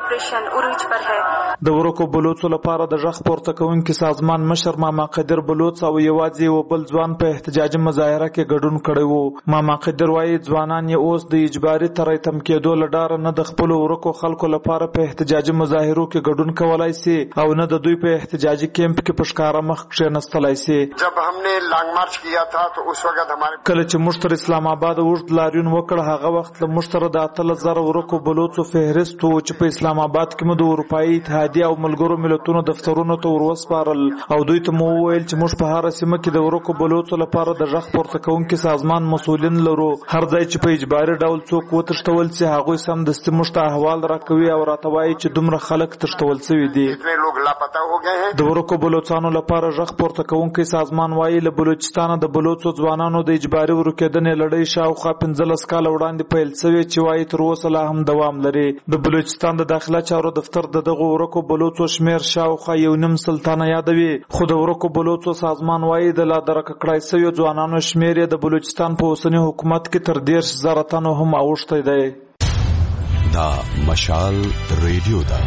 د ورکو بلوچو لپاره د ژغ پورته کوونکي سازمان مشر ماما قدر بلوچ او یوازې یو بل ځوان په احتجاجي مظاهره کې ګډون کړی وو. ماما قدر وایي ځوانان یې اوس د اجباري ترایتم کېدو له ډاره نه د خپلو ورکو خلکو لپاره په احتجاجي مظاهرو کې ګډون کولای سي او نه د دوی په احتجاجي کیمپ کې په ښکاره مخ کښېنستلی سي. جب हमने लॉन्ग मार्च किया था तो उस वक्त हमारे کله چې موږ تر اسلام آباد اوږد لاریون وکړ هغه وخت له موږ سره د اتلس زره ورکو بلوچو فهرست و چې په اسلام آباد کې مو د اروپایي اتحادیې او ملګرو ملتونو دفترونو ته وروسپارل او دوی ته مو وویل چې موږ په هره سیمه کې د ورکو بلوچو لپاره د ژغ پورته کوونکي سازمان مسؤلین لرو. هر ځای چې په اجباري ډول څوک وتښتول سي هغوی سمدستي موږ ته احوال راکوي او راته وایي چې دومره خلک تښتول سوي دي. د ورکو بلوچانو لپاره ژغ پورته کوونکی سازمان وایي له بلوچستانه د بلوچو ځوانانو د اجباري ورکېدنې لړۍ شاوخوا پنځلس کاله وړاندې پیل شوې چې وایي تر اوسه لا هم دوام لري. د بلوچستان د داخله چارو دفتر د دغو ورکو بلوچو شمېر شاوخوا یو نیم سلطانه یادوي خو د ورکو بلوچو سازمان وایي د لا درکه کړای شویو ځوانانو شمېر یې د بلوچستان په اوسني حکومت کې تر دېرش زره تنو هم اوښتی دی. دا مشال ریډیو ده.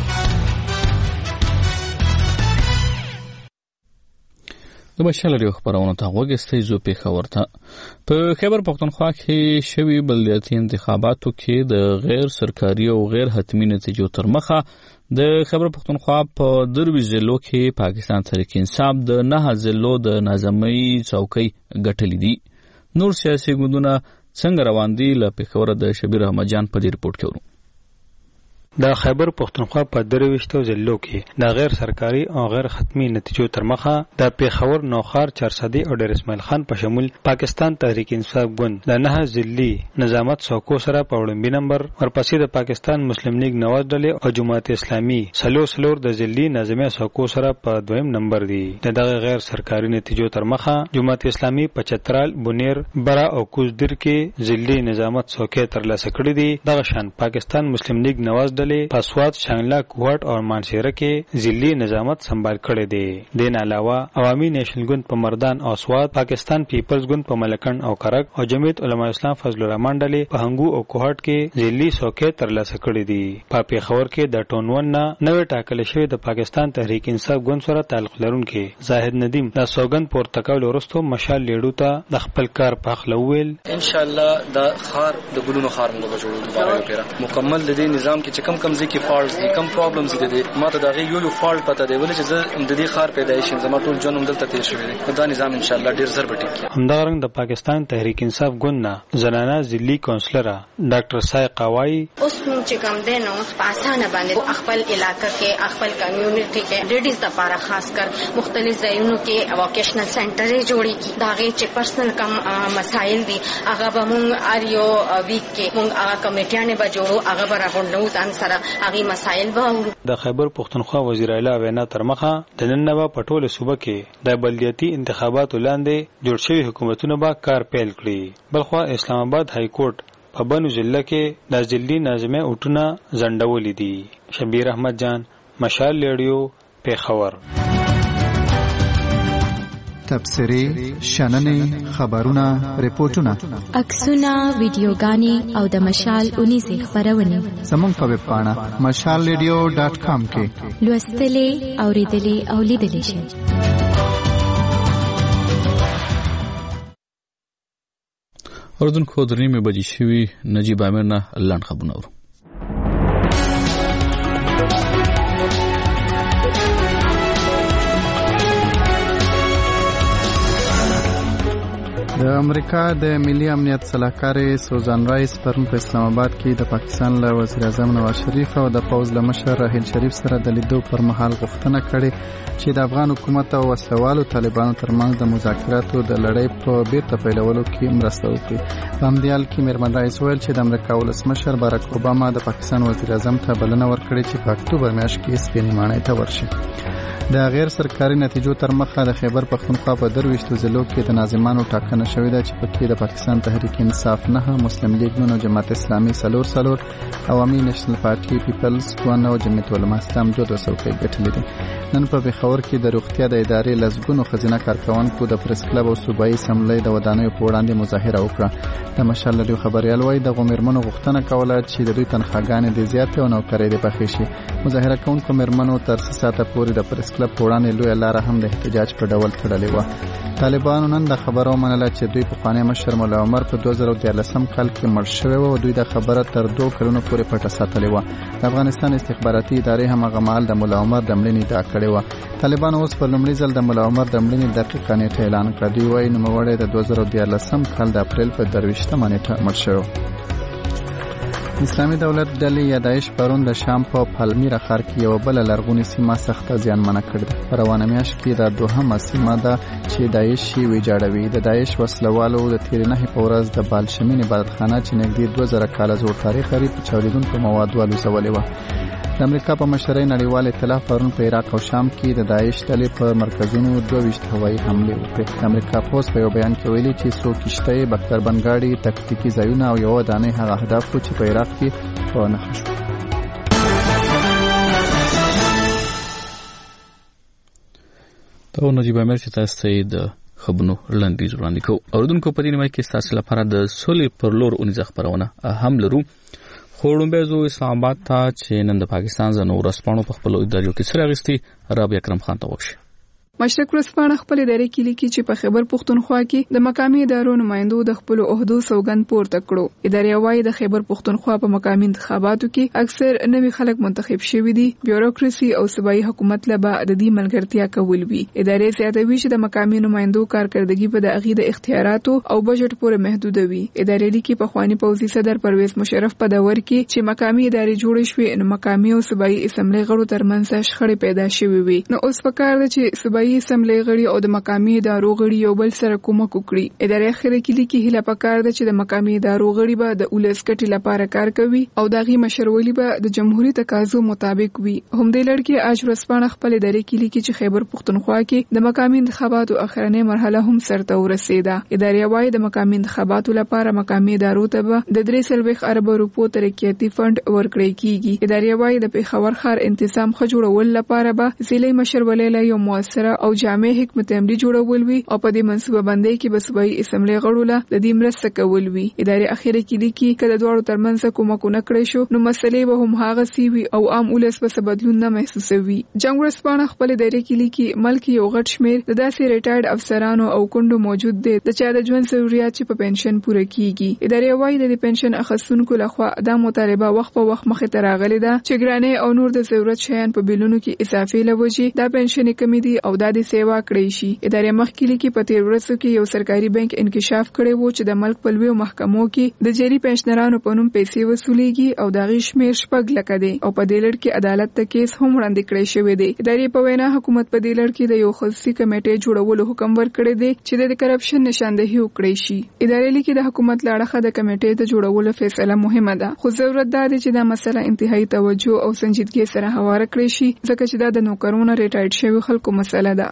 د مشال ریډیو خبرونه ته وګورئ. زو پیښور ته په خیبر پختونخوا کې شوي بلدیاتي انتخاباتو کې د غیر سرکاري او غیر حتمي نتیجو تر مخه د خیبر پختونخوا په درویش ضلعو کې پاکستان تحریک انصاف د نه ضلعو د نظامي چوکۍ ګټلې دي. نور سیاسي ګوندونه څنګه روان دي له پیښور د شبیر احمد جان په دې رپورت کې ورو. د خیبر پختونخوا په درویشتو ضلعو کې د غیر سرکاري او غیر حتمي نتیجو تر مخه د پیښور، نوخار، چارسدي او ډیر اسماعیل خان په شمول پاکستان تحریک انصاف ګوند د نه ضلعي نظامت څوکو سره په وړاندې نمبر، ورپسې د پاکستان مسلم لیگ نواز ډلې او جماعت اسلامي سلو سلور د ضلعي نظامي څوکو سره په دویم نمبر دي. د دغه غیر سرکاري نتیجو تر مخه جماعت اسلامي په چترال، بونیر، برا او کوزدر کې ضلعي نظامت څوکې ترلاسه کړې دي. دغه شان پاکستان مسلم لیگ نواز پاسواد، شانګلا، کوهټ او مانسیره کې ضلعي نظامت سنبال کړی دی. دین علاوه عوامي نیشنل ګوند په مردان او سواد، پاکستان پیپلز ګوند په ملکند او کرک او جمعیت علماء اسلام فضل الرحمن ډلې په هنګو او کوهټ کې ضلعي څوکۍ ترلاسه کړې دي. په پیښور کې د ټونون نه نوې ټاکل شوی د پاکستان تحریک انصاف ګوند سره تعلق لرونکي زاهد ندیم د سوګند پورته کول وروسته مشال لیډو ته د خپل کار په خپل ویل ان شاء الله د خار د ګلونو خار موږ جوړو دوباره پیرا مکمل د دې نظام کې چې کم کم ځکه فالټس دي کم پرابلمز دي ما ته دا غي یو یو فالټ پته دی ولې چې زه د دې خار پیدایشم زما ټول جون هم دلته تیر شوی دی دا نظام ان شاء الله ډیر زر بټی کی همدارنګ د پاکستان تحریک انصاف ګوند زنانه ضلعي کونسلر ډاکټر سای قوای اوس چې کوم دینو په اسانه باندې خپل علاقې کې خپل کمیونټي کې لیډیز لپاره خاص کر مختلف ځایونو کې ووکیشنل سنټرې جوړې کی دا غي چې پرسنل کم مسایل دي هغه به مونږ اریو ویک کې مونږ هغه کمیټیانه به جوړو هغه به راغونډو ځان سره هغه مسایل به د خیبر پختونخوا وزیر اعلی وینا تر مخه د نن نوو پټول صوبه کې د بلدیاتي انتخاباتو لاندې جوړ شوی حکومتونه به کار پیل کړي بلخو اسلام آباد های کورټ په بنو ضلع کې د ضلعي نظم اوټونه زندولې دي شبیر احمد جان مشال ریډیو پیښور تبصری شننې خبرونه ریپورتونه عکسونه ویډیوګانې او د مشال اونیزه خبرونه زموږ په ویب پاڼه مشال ریډیو ډاټ کام کې لوستلې اوریدلې او لیدلې شئ. اردن خو درې مې بجې شوي نجیب امیر نه لاند خبرونه ورو د امریکا د ملي امنیت سلاکار سوزان رایس پرون په اسلام آباد کې د پاکستان له وزیر اعظم نواز شریف او د پوز له مشر راحیل شریف سره د لیدو پر مهال غوښتنه کړې چې د افغان حکومت او وسلوالو طالبانو ترمنځ د مذاکراتو د لړۍ په بیرته پیلولو کې مرسته وکړي. په همدې حال کې میرمن رایس ویل چې د امریکا ولسمشر باراک اوباما د پاکستان وزیر اعظم ته بلنه ورکړې چې په اکتوبر میاشت کې سپینې ماڼۍ ته ورشي. د غیر سرکاري نتیجو تر مخه د خیبر پختونخوا په درويشتو ضلعو کې د ناظمانو ټاکنه شوې ده چې پکې د پاکستان تحریک انصاف نه مسلم لیگ نون او جماعت اسلامي سلور سلور عوامي نېشنل پارټي پیپلز ګوند او جمعیت العلماء اسلام دوه دوه څوکۍ ګټلې دي. نن په پېښور کې د روغتیا د ادارې لسګونو خزینه کارکونکو د پریس کلب او صوبایي اسمبلی د ودانیو په وړاندې مظاهره وکړه. د مشال ریډیو خبريال وایي د غومرمنو غوښتنه کوله چې د دوی تنخواګانې د زیاتې او نوکرۍ د پخې شي. مظاهره کوونکو مرمنو تر ساعته پورې د پریس کلب په وړاندې لوی لاره هم د احتجاج په ډول تړلې وه. طالبانو نن د خبرو منله چې دوی پخوانی مشر مولا عمر په دوه زره دیارلسم کال کې مړ شوی و او دوی د خبره تر دوه کلونو پورې پټه ساتلې وه. د افغانستان استخباراتي ادارې هم هغه مهال د مولا عمر د مړینې ادعا کړې وه. طالبانو اوس په لومړي ځل د مولا عمر د مړینې دقیقه نیټه اعلان کړه. دوی وایي نوموړی د دوه زره دیارلسم کال د اپریل په درویشتمه نیټه مړ شوی. اسلامي دولت ډلې یا داعش پرون د شام په پالمیرا ښار کې یو بل لرغونی سیمه سخته زیانمنه کړې ده. په روانه میاشت کې د دوهمه سیمه ده چې داعش یې ویجاړوي. د داعش وسلوالو د تېرې نهې په ورځ د بالشمین عبادتخانه چې نږدې دوه زره کاله زوړ تاریخ لري په چاودېدونکو موادو الوځولې وه. د امریکا په مشرۍ نړیوال ائتلاف پرون په عراق او شام کې د داعش ډلې په مرکزونو دوه ویشت هوایي حملې وکړې. د امریکا پوز په یو بیان کې ویلي چې څو کښتۍ بختر بنګاړي تکتیکي ځایونه او یو ودانۍ هغه اهداف وو چې په عراق کې په نښه شو. ته نجیب امیر چې تاسو ته د خبرونو لاندې وړاندې کوو. اوردونکو په دې نیمه کې تاسو لپاره د سولې پر لور اونیزه خبرونه هم لرو. خوړومبه زو اسلام آباد ته چې نن د پاکستان زنو ورسپانو په خپل ادارو کې سره غستي رابعه اکرم خان ته وښي. مشرق ورځپاڼه خپل ادارې کې لیکي چې په خیبر پختونخوا کې د مقامي ادارو نمائندو د خپل عہدو سوګند پورته کړو. ادارې وايي د خیبر پختونخوا په مقامي انتخاباتو کې اکثر نوي خلک منتخب شوي دي. بیوروکراسي او صوبایي حکومت له بعد د دې ملګرتیا کول وی. ادارې زیاتوي چې د مقامي نمائندو کارکردګي په د اغي د اختیاراتو او بجټ پورې محدود وي. ادارې لیکي په خواني پوزي صدر پرویز مشرف په دور کې چې مقامي ادارې جوړې شوې نو مقامي او صوبایي اسمبلی غړو ترمنځ شخړې پیدا شوې وي. نو اوس پکار ده چې صوبایي اسمبلی غړي او د مقامي ادارو غړي یو بل سره کومک وکړي. ادارې اخر کې لیکي هله پکار ده چې د مقامي ادارو غړي به د اولس کټي لپاره کار کوي او دغه مشرولي به د جمهوریت تقاضو مطابق وي. هم د لړکی اج ورسپانه خپل ادارې کې لیکي چې خیبر پختونخوا کې د مقامي انتخاباتو اخرنه مرحله هم سرته ورسیده. ادارې وايي د مقامي انتخاباتو لپاره مقامي ادارو ته به د درې سلويخ ارب روپو ترقیاتي فند ورکړی کیږي. ادارې وايي د پیښور ښار انتظام خجوړول لپاره به ضلعي مشرولي له یو موثره او جامع حکمت عملی جوړول وي او په دې منصوبه بندۍ کې به صوبایي اسمبلی غړو له د دې مرسته کول وي. ادارې اخیره کې لیکي کله دواړو ترمنځ کومکونه کړی شو نو مسلې به هم هغه سی وي او عام ولس به بدلون نه محسوسوي. جنگ ورسپانه خپل ادارې کې لیکي ملک یو غټ شمیر د داسې ریټایرډ افسرانو او کندو موجود دي د چا د ژوند ضرورت چې په پنشن پوره کیږي. ادارې وايي د پنشن اخیستونکو لخوا د مطالبه وخت په وخت مخې ته راغلي ده چې ګرانې او نور د ضرورت شیان په بیلونو کې اضافي لوجي دا پنشن کمی دي او د دې سیوا کړی شي. ادارې مخکې لیکي په تیر ورځو کې یو سرکاري بانک انکشاف کړی وو چې د ملک په لویو محکمو کې د جری پنشنرانو په نوم پیسې وصولېږي او د غي شمیر شپږ لکه دی او په دې لړ کې عدالت ته کیس هم وړاندې کړی شوی دی. ادارې په وینا حکومت په دې لړ کې د یو خصوصي کمیټې جوړولو حکم ورکړی دی چې د کرپشن نشاندهي وکړي شي. ادارې لیکي د حکومت لاړه د کمیټې ته جوړولو فیصله مهمه ده خو ضرورت ده چې دا مسله انتهایی توجه او سنجیدګۍ سره هواره کړی شي ځکه چې دا د نوکرونو ریټایرډ شوی خلکو مسله ده.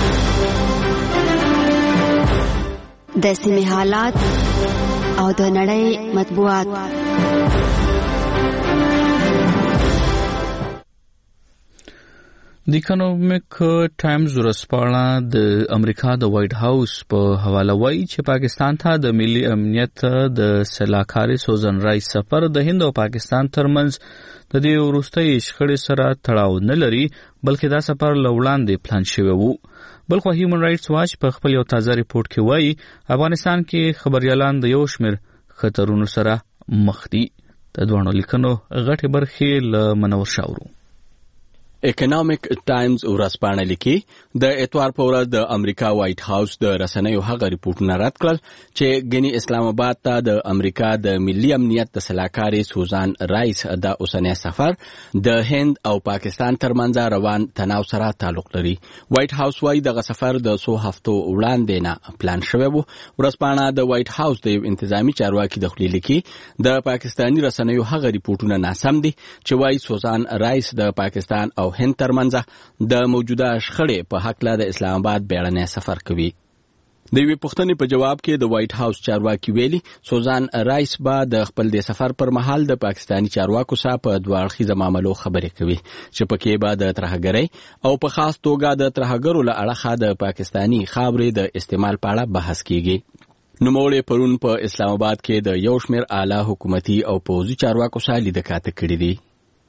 د سیمې حالات او د نړۍ مطبوعات. د اکونومیک ټایمز ورځپاڼه د امریکا د وایټ هاوس په حواله وایي چې پاکستان ته د ملي امنیت د سلاکاري سوزن رایس سفر د هند او پاکستان ترمنځ د دې وروستۍ شخړې سره تړاو نه لري بلکې دا سفر له وړاندې پلان شوی وو. بلخو هیومن رایټس واچ په خپل یو تازه ریپورت کې وایي افغانستان کې خبريالان د یو شمېر خطرونو سره مخ دي. د دوه لیکنو غټي برخې له منور شاورو. اکونومیک ټایمز ورځپاڼه لیکي د اتوار په ورځ د امریکا وایټ هاوس د رسنیو هغه ریپورتونه رد کړل چې ګنی اسلام آباد ته د امریکا د ملي امنیت د سلاکاري سوزان رایس د اوسنی سفر د هند او پاکستان ترمنځ روان تناو سره تعلق لري. وایټ هاوس وايي دغه سفر د څو هفتو وړاندې نه پلان شوی وو. ورځپاڼه د وایټ هاوس د یو انتظامی چارواکي د خپل لیکي د پاکستانی رسنیو هغه ریپورتونه ناسم دي چې وايي سوزان رایس د پاکستان او هند ترمنځ د موجوده شخړې په حق له د اسلام آباد بیړنی سفر کوي. د یوې پوښتنې په جواب کې د وایټ هاوس چارواکي ویلي سوزان رایس به د خپل د سفر پر مهال د پاکستانی چارواکو سره په دوه اړخیزه معاملو خبرې کوي چې پکې به د ترهګرۍ او په خاص توګه د ترهګرو له اړخه د پاکستانی خاورې د استعمال په اړه بحث کیږي. نوموړي پرون په اسلام آباد کې د یو شمېر اعلی حکومتي او پوځي چارواکو سره لیدکاته کړې دي.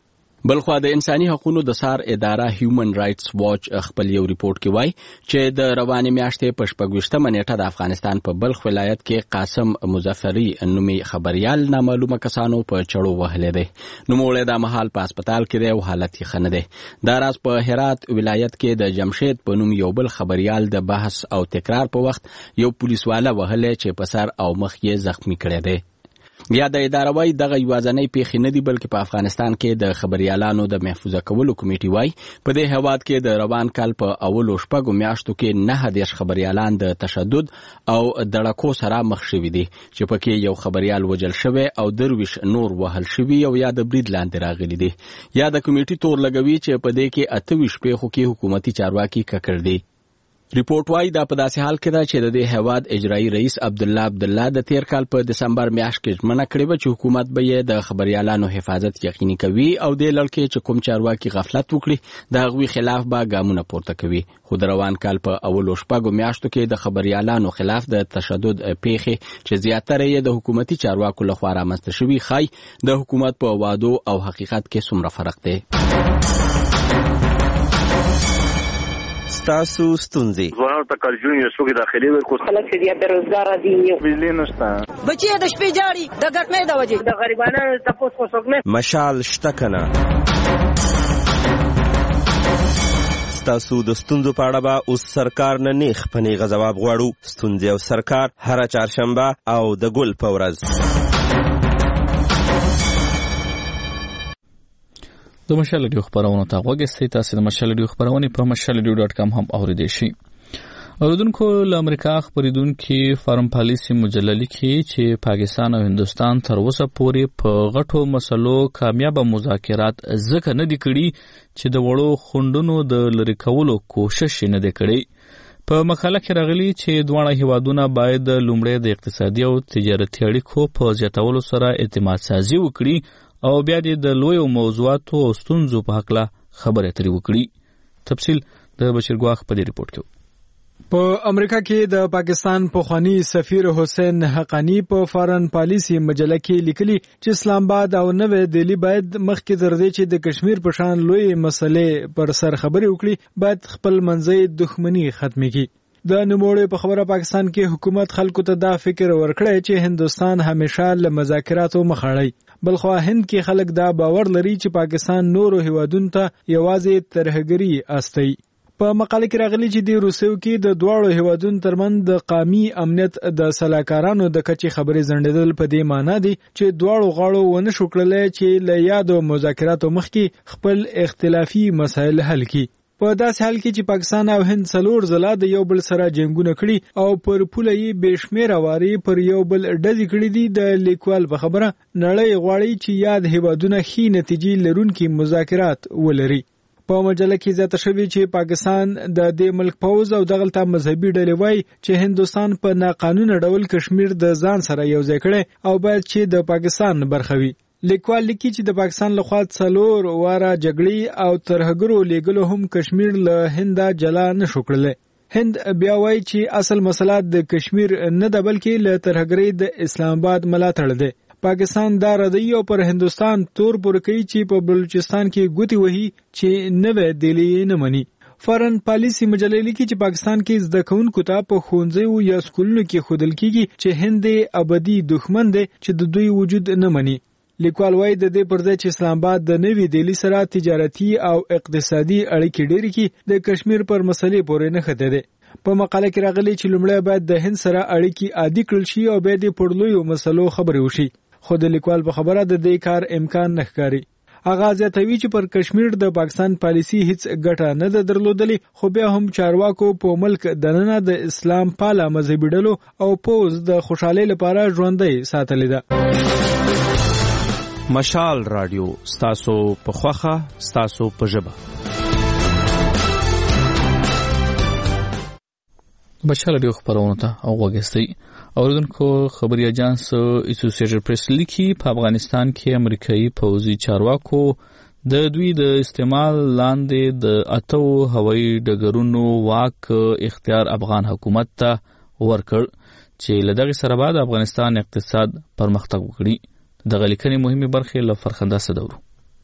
بلخو د انساني حقوقو د سار اداره هیومن رایټس واچ خپل یو ریپورت کې وایي چې د روانې میاشتې په شپږویشتمه نیټه د افغانستان په بلخ ولایت کې قاسم مظفری نومي خبريال نامعلومه کسانو په چړو وهلې ده. نوموړی د مهال په هسپتال کې دی او حالت یې ښه نه دی. دا راز په هرات ولایت کې د جمشید په نوم یو بل خبريال د بحث او تکرار په وخت یو پولیسواله وهلې چې په سر او مخ یې زخمی کړی دی. یا د اداره وايي دغه یوازنۍ پیښې نه دي بلکې په افغانستان کې د خبريالانو د محفوظه کولو کمیټې وايي په دې هواد کې د روان کال په اولو شپږو میاشتو کې نه دیش خبريالان د تشدد او دړکو سره مخ شوي دي چې پکې یو خبريال وجل شوی او درویش نور وهل شوی او یا د برید لاندې راغلي دي. یا د کمیټې تور لګوي چې په دې کې اته ویشت پیښو کې حکومتي چارواکي ککړ دي. ریپورت وايي دا په داسې حال کې ده چې د دې هواد اجرایي رئیس عبد الله عبد الله د تیر کال په دسمبر میاشت کې ژمنه کړې و چې حکومت به یې د خبريالانو حفاظت یقیني کوي او د لړ کې چې کوم چارواکي غفلت وکړي د هغوی خلاف به ګامونه پورته کوي. خو د روان کال په اولو شپږو میاشتو کې د خبريالانو خلاف د تشدد پیښې چې زیاتره یې د حکومتي چارواکو لخوا رامنځته شوي ښایي د حکومت په وعدو او حقیقت کې څومره فرق دی. تاسو ستونزې ځوانانو ته کالجون یوسفو کې داخلي ورکو خلک چې بیا بیروزګار دي بجلی نشته بچي د شپې جاړي د ګټمې د وجې د غریبانو تاسو خو څوک نه مشال شته کنه تاسو د ستونزو په اړه به اوس سرکار نه نیخ په نیغه ځواب غواړو. ستونزې او سرکار هره چهارشنبه او د ګل په ورځ. د مشال ریډیو خبرونه ته غوږی تاسو د مشال ریډیو خبرونه په مشال ریډیو ډاټ کام هم اوریدئ شئ. اوریدونکو له امریکا خبرېدونکو فارم پالیسي مجله لیکي چې پاکستان او هندستان تر اوسه پورې په غټو مسلو کامیاب مذاکرات ځکه نه دي کړي چې د وړو خنډونو د لری کولو کوشش نه دی کړی. په مقاله کې راغلي چې دواړه هیوادونه باید لومړی د اقتصادي او تجارتي اړیکو په زیاتولو سره اعتماد سازي وکړي او بیا د لویو موضوعاتو او ستونزو په حق له خبرې اترې وکړي. تفصیل د بشیر ګواخ په دې ریپورت کې. په امریکا کې د پاکستان پخوانی سفیر حسین حقانی په فارن پالیسی مجله کې لیکلي چې اسلام آباد او نوې دهلی باید مخکې تر دې چې د کشمیر په شان لوی مسلې پر سر خبرې وکړي باید خپل منځي دښمنی ختمه کړي. د نوموړي په خبره پاکستان کې حکومت خلکو ته دا فکر ورکړی چې هندستان همیشه له مذاکراتو مخاړي، بلخو هند کې خلک دا باور لري چې پاکستان نورو هیوادونو ته یوازې ترهګری استي. په مقاله کې راغلي چې د روسیو کې د دواړو هیوادونو ترمنځ د قومي امنیت د سلاکارانو د کچې خبرې زندېدل په دې معنی دي چې دواړو غاړو ونه شو کړلای چې له یادو مذاکراتو مخکې خپل اختلافي مسایل حل کړي. په داسې حال کې چې پاکستان او هند څلور ځله د یو بل سره جنگونه کړي او پر پوله یې بېشمېره واري پر یو بل ډزې کړي دي، د لیکوال په خبره نړۍ غواړي چې یاد هیوادونه ښې نتیجې لرونکي مذاکرات ولري. په مجله کې زیاته شوی چې پاکستان د دې ملک پوز او دغلطه مذهبي ډلې وایي چې هندستان په ناقانونه ډول کشمیر د ځان سره یوځای کړي او باید چې د پاکستان برخه وي. لیکوال لیکي چې د پاکستان لخوا څلور واره جګړې او ترهګرو لیږلو هم کشمیر له هنده جلا نشو کړلی. هند بیا وایي چې اصل مسله د کشمیر نه ده بلکې له ترهګرۍ د اسلام آباد ملاتړ دی. پاکستان دا ردی او پر هندستان تور پور کوي چې په بلوچستان کې ګوتی وهي چې نوې دلی نه مني. فارن پالیسی مجله لیکي چې پاکستان کې زده کوونکو ته په ښوونځیو یا سکولونو کې ښودل کیږي چې هند ابدي دښمن دی چې د دوی وجود نه مني. لیکوال وایي د دې پر ځای چې اسلام آباد د نوې دلی سره تجارتي او اقتصادي اړیکې ډېرې کړي د کشمیر پر مسلې پورې نه خته دی. په مقاله کې راغلي چې لومړی باید د هند سره اړیکې عادي کړل شي او بیا د پړلویو مسلو خبرې وشي. خو د لیکوال په خبره د دې کار امکان نه ښکاري. هغه زیاتوي چې پر کشمیر د پاکستان پالیسی هیڅ ګټه نه ده درلودلې، خو بیا هم چارواکو په ملک دننه د اسلام پاله مذهبي ډلو او پوز د خوشحالۍ لپاره ژوندۍ ساتلې ده. مشال رادیو ستاسو په خوخه ستاسو په ژبه. مشال رادیو خبرونه ته او وګستئ. اوردونکو خبري اجانس اسوسییټډ پریس لیکي په افغانستان کې امریکایي پوځي چارواکو د دوی د استعمال لاندې د اتو هوایي ډګرونو واک اختیار افغان حکومت ته ورکړ چې له دغه سره بعد افغانستان اقتصاد پرمختګ وکړي. د غلیکنې مهمه برخه له فرخنده صدورو.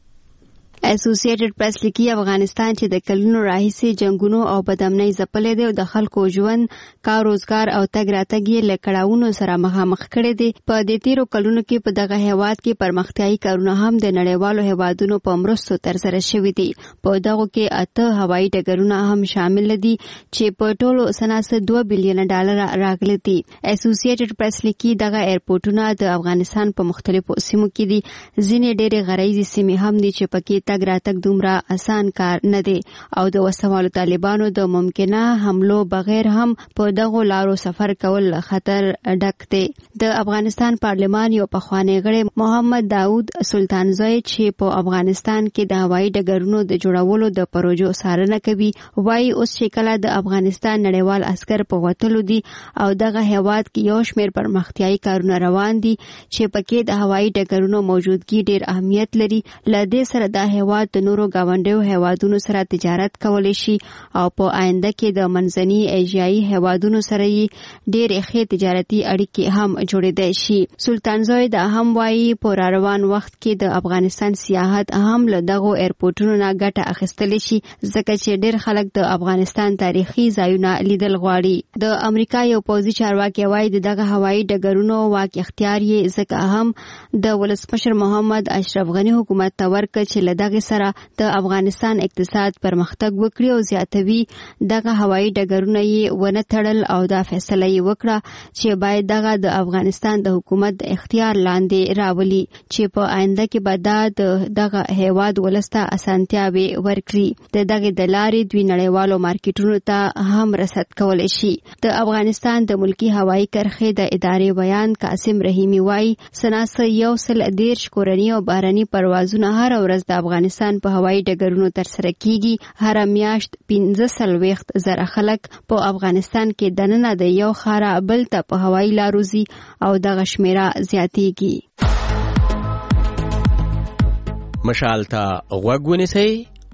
اسوسییټډ پریس لیکي افغانستان چې د کلونو راهیسې جنگونو او بدامنۍ ځپلې دی او د خلکو ژوند، کار روزګار او تګ راتګ یې له کړاوونو سره مخامخ کړی دی. په دې تیرو کلونو کې په دغه هیواد کې پرمختیایي کارونه هم د نړیوالو هیوادونو په مرستو ترسره شوي دي. په دغو کې اته هوایي ډګرونه هم شامل دي چې په ټولو سناسه دوه بلیونه ډالر راغلي دي. اسوسییټډ پریس لیکي دغه ایرپورټونه د افغانستان په مختلفو سیمو کې دي. ځینې ډېرې غرایزي سیمې هم دي چې پکې تګ راتګ دومره اسان کار نه دی او د وسوالو طالبانو د ممکنه حملو بغیر هم په دغو لارو سفر کول خطر ډک دی. د افغانستان پارلمان یو پخوانی غړی محمد داود سلطانزی چې په افغانستان کې د هوایي ډګرونو د جوړولو د پروژو څارنه کوي وایي اوس چې کله د افغانستان نړیوال عسکر په وتلو دي او دغه هیواد کې یو شمېر پرمختیایي کارونه روان دي چې پکې د هوایي ډګرونو موجودګي ډېر اهمیت لري. له دې سره د هیواد د نورو ګاونډیو هیوادونو سره تجارت کولی شي او په آینده کې د منځني ایشیایي هیوادونو سره یې ډېرې ښې تجارتي اړیکې هم جوړېدای شي. سلطانزی دا هم وایي په راروان وخت کې د افغانستان سیاحت هم له دغو ایرپورټونو نه ګټه اخیستلی شي ځکه چې ډېر خلک د افغانستان تاریخي ځایونه لیدل غواړي. د امریکا یو پوځي چارواکي وایي د دغه هوایي ډګرونو واک اختیار یې ځکه هم د ولسمشر محمد اشرف غني حکومت ته ورکړ چې له دغه سره د افغانستان اقتصاد پرمختګ وکړي او زیاتوي. دغه هوایي ډګرونه یې ونه تړل او دا فیصله یې وکړه چې باید دغه د افغانستان د حکومت د اختیار لاندې راولي چې په آینده کې به دا د دغه هیواد ولسته اسانتیاوې ورکړي. د دغه د لارې دوی نړیوالو مارکیټونو ته هم رسد کولی شي. د افغانستان د ملکی هوایي کرښې د ادارې بیان قاسم رحیمي وایي سناسه یو سل دېرش کورني او بهرني پروازونه هر ورځ د افغانستان په هوایي ډګرونو ترسره کیږي. هر میاشت پنځه څلوېښت زره خلک په افغانستان کې دننه د یو ښاره بل ته په هوایي لارو ځي او دغه شمیره زیاتیږي. مشال ته غوږ ونیسئ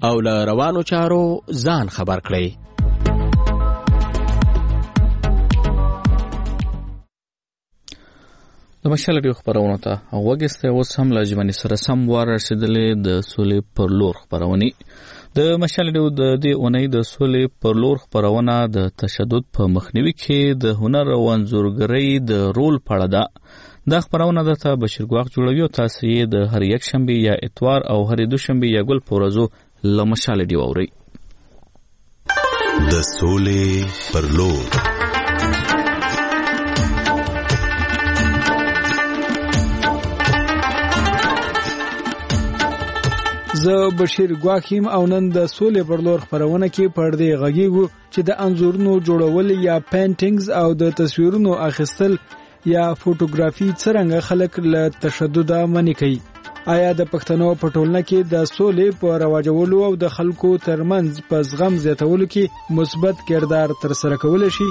او له روانو چارو ځان خبر کړئ. د مشال ډیو خبرونه ته وګسته اوس هم لاجمنی سره سم وار رسیدلې د سولې پر لور خبرونی. د مشال ډیو د دې اونۍ د سولې پر لور خبرونه د تشدد په مخنیوي کې د هنر او انځورګرۍ د رول په اړه ده. دا خبرونه د بشیر ګواخ جوړوي او تاسو یې د هر یک شنبه یا اتوار او هر دوشنبه یا ګل په ورځو له مشال ډیو اوري. د سولې پر لور زه بشیر ګواخیم او نن د سولې پر لور خبرونه کې پردې غږیږو چې د انځورونو جوړول یا پینټینګز او د تصویرونو اخیستل یا فوټوګرافي څرنګه خلک له تشدد منع کوي. آیا د پښتنو په ټولنه کې د سولې په رواجولو او د خلکو ترمنځ په زغم زیاتولو کې مثبت کردار ترسره کول شي؟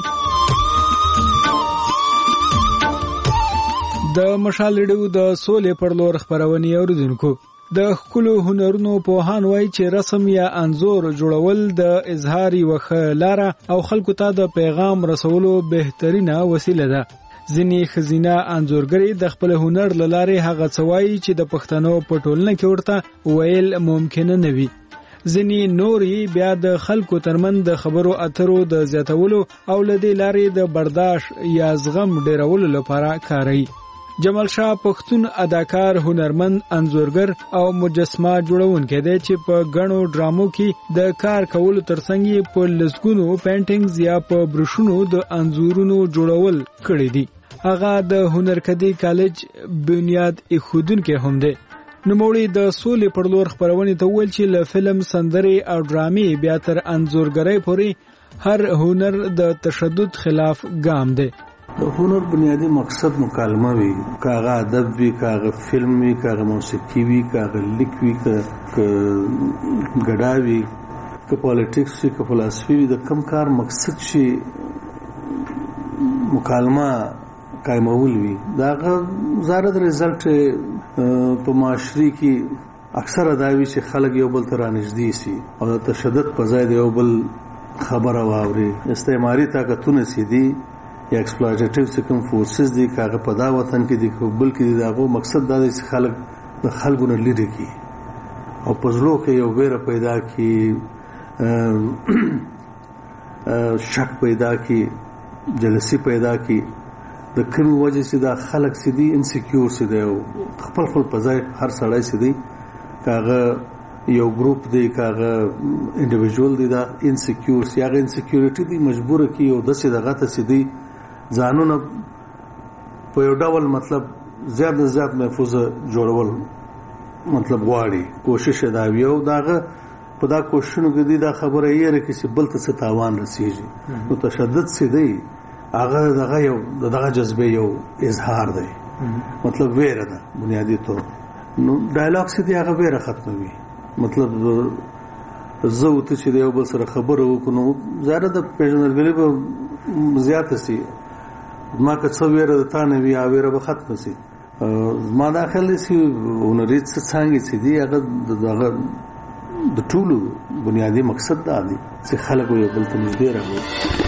د مشال ډیو د سولې پر لور خبرونه اوریدونکو، د خپلو هنرونو په هان وای چې رسم یا انځور جوړول د اظهار یوه لاره او خلکو ته د پیغام رسولو بهترینه وسیله ده. ځینې خزینه انځورګری د خپل هنر لاره هغه څوای چې د پښتنو په ټولنه کې ورته ویل ممکن نه وي. ځینې نوري بیا د خلکو ترمن د خبرو اترو د زیاتولو او لدې لارې د برداشت یا زغم ډیرولو لپاره کاروي. جمال شاه پښتون اداکار، هنرمند، انځورګر او مجسمه جوړونکی دی چې په غنو ډرامو کې د کار کولو ترڅنګ په لسګونو پینټینګز یا په برشونو د انځورونو جوړول کړی دی. هغه د هنرکدي کالج بنیاد ایښودونکی هم دی. نوموړي د سولې پر لور خبرونه ته ویل چې له فلم، سندرې او ډرامې بیا تر انځورګرۍ پورې هر هنر د تشدد خلاف ګام دی. د هنر بنیادی مقصد مکالمه وي، کاغه ادب وي، کاغه فلم وي، کاغه موسیقي وي، کاغه لیک وي، که ګډا وي، که پالیټکس وي، که فلسفي وي. د کم کار مقصد شي مکالمه قائمول وي، داغه زارد رزلټ په معاشري کې اکثر داوي چې خلک یو بل ته رانږدې شي او د تشدد په ځای د یو بل خبره واوري. استعماري طاقتونه سي دي یا ایکسپلویټیټیو سکم فورسز دي، کاغه په دا وطن کې دي بلکې دغه مقصد دا دی چې خلک د خلکو نه لري کی او پزلو کې یو ویره پیدا کی، شک پیدا کی، جلسی پیدا کی. د کوم وجه چې دا خلک سدي انسیکیور سدي او خپل خپل پځای هر سړی سدي، کاغه یو ګروپ دی، کاغه انډیویډوال دی، دا انسیکیور سی هغه انسیکیورټی دی مجبور کی او د څه دغه ته سدي ځانونه په یو ډول مطلب زیات زیات محفوظ جوړول مطلب غواړي. کوشش دا ویو داغه په دا کوششونو کې دی دا خبره یې رکه چې بل ته تاوان رسیږي. نو تشدد سي دی هغه دغه یو دغه جذبه یو اظهار دی، مطلب ویره ده بنیادی طور. نو ډایلاګ سي دی هغه ویره ختموي، مطلب زه ته چې یو بل سره خبرو وکړو زاره د پیژندګلې په زیات سي ما که څو ویره د تا نه وی اویره به ختم سي. ما داخله سي ونریت څنګه سي دی هغه دغه د ټولو بنیادی مقصد دا دی چې خلک یو بل ته نږدې راوړي.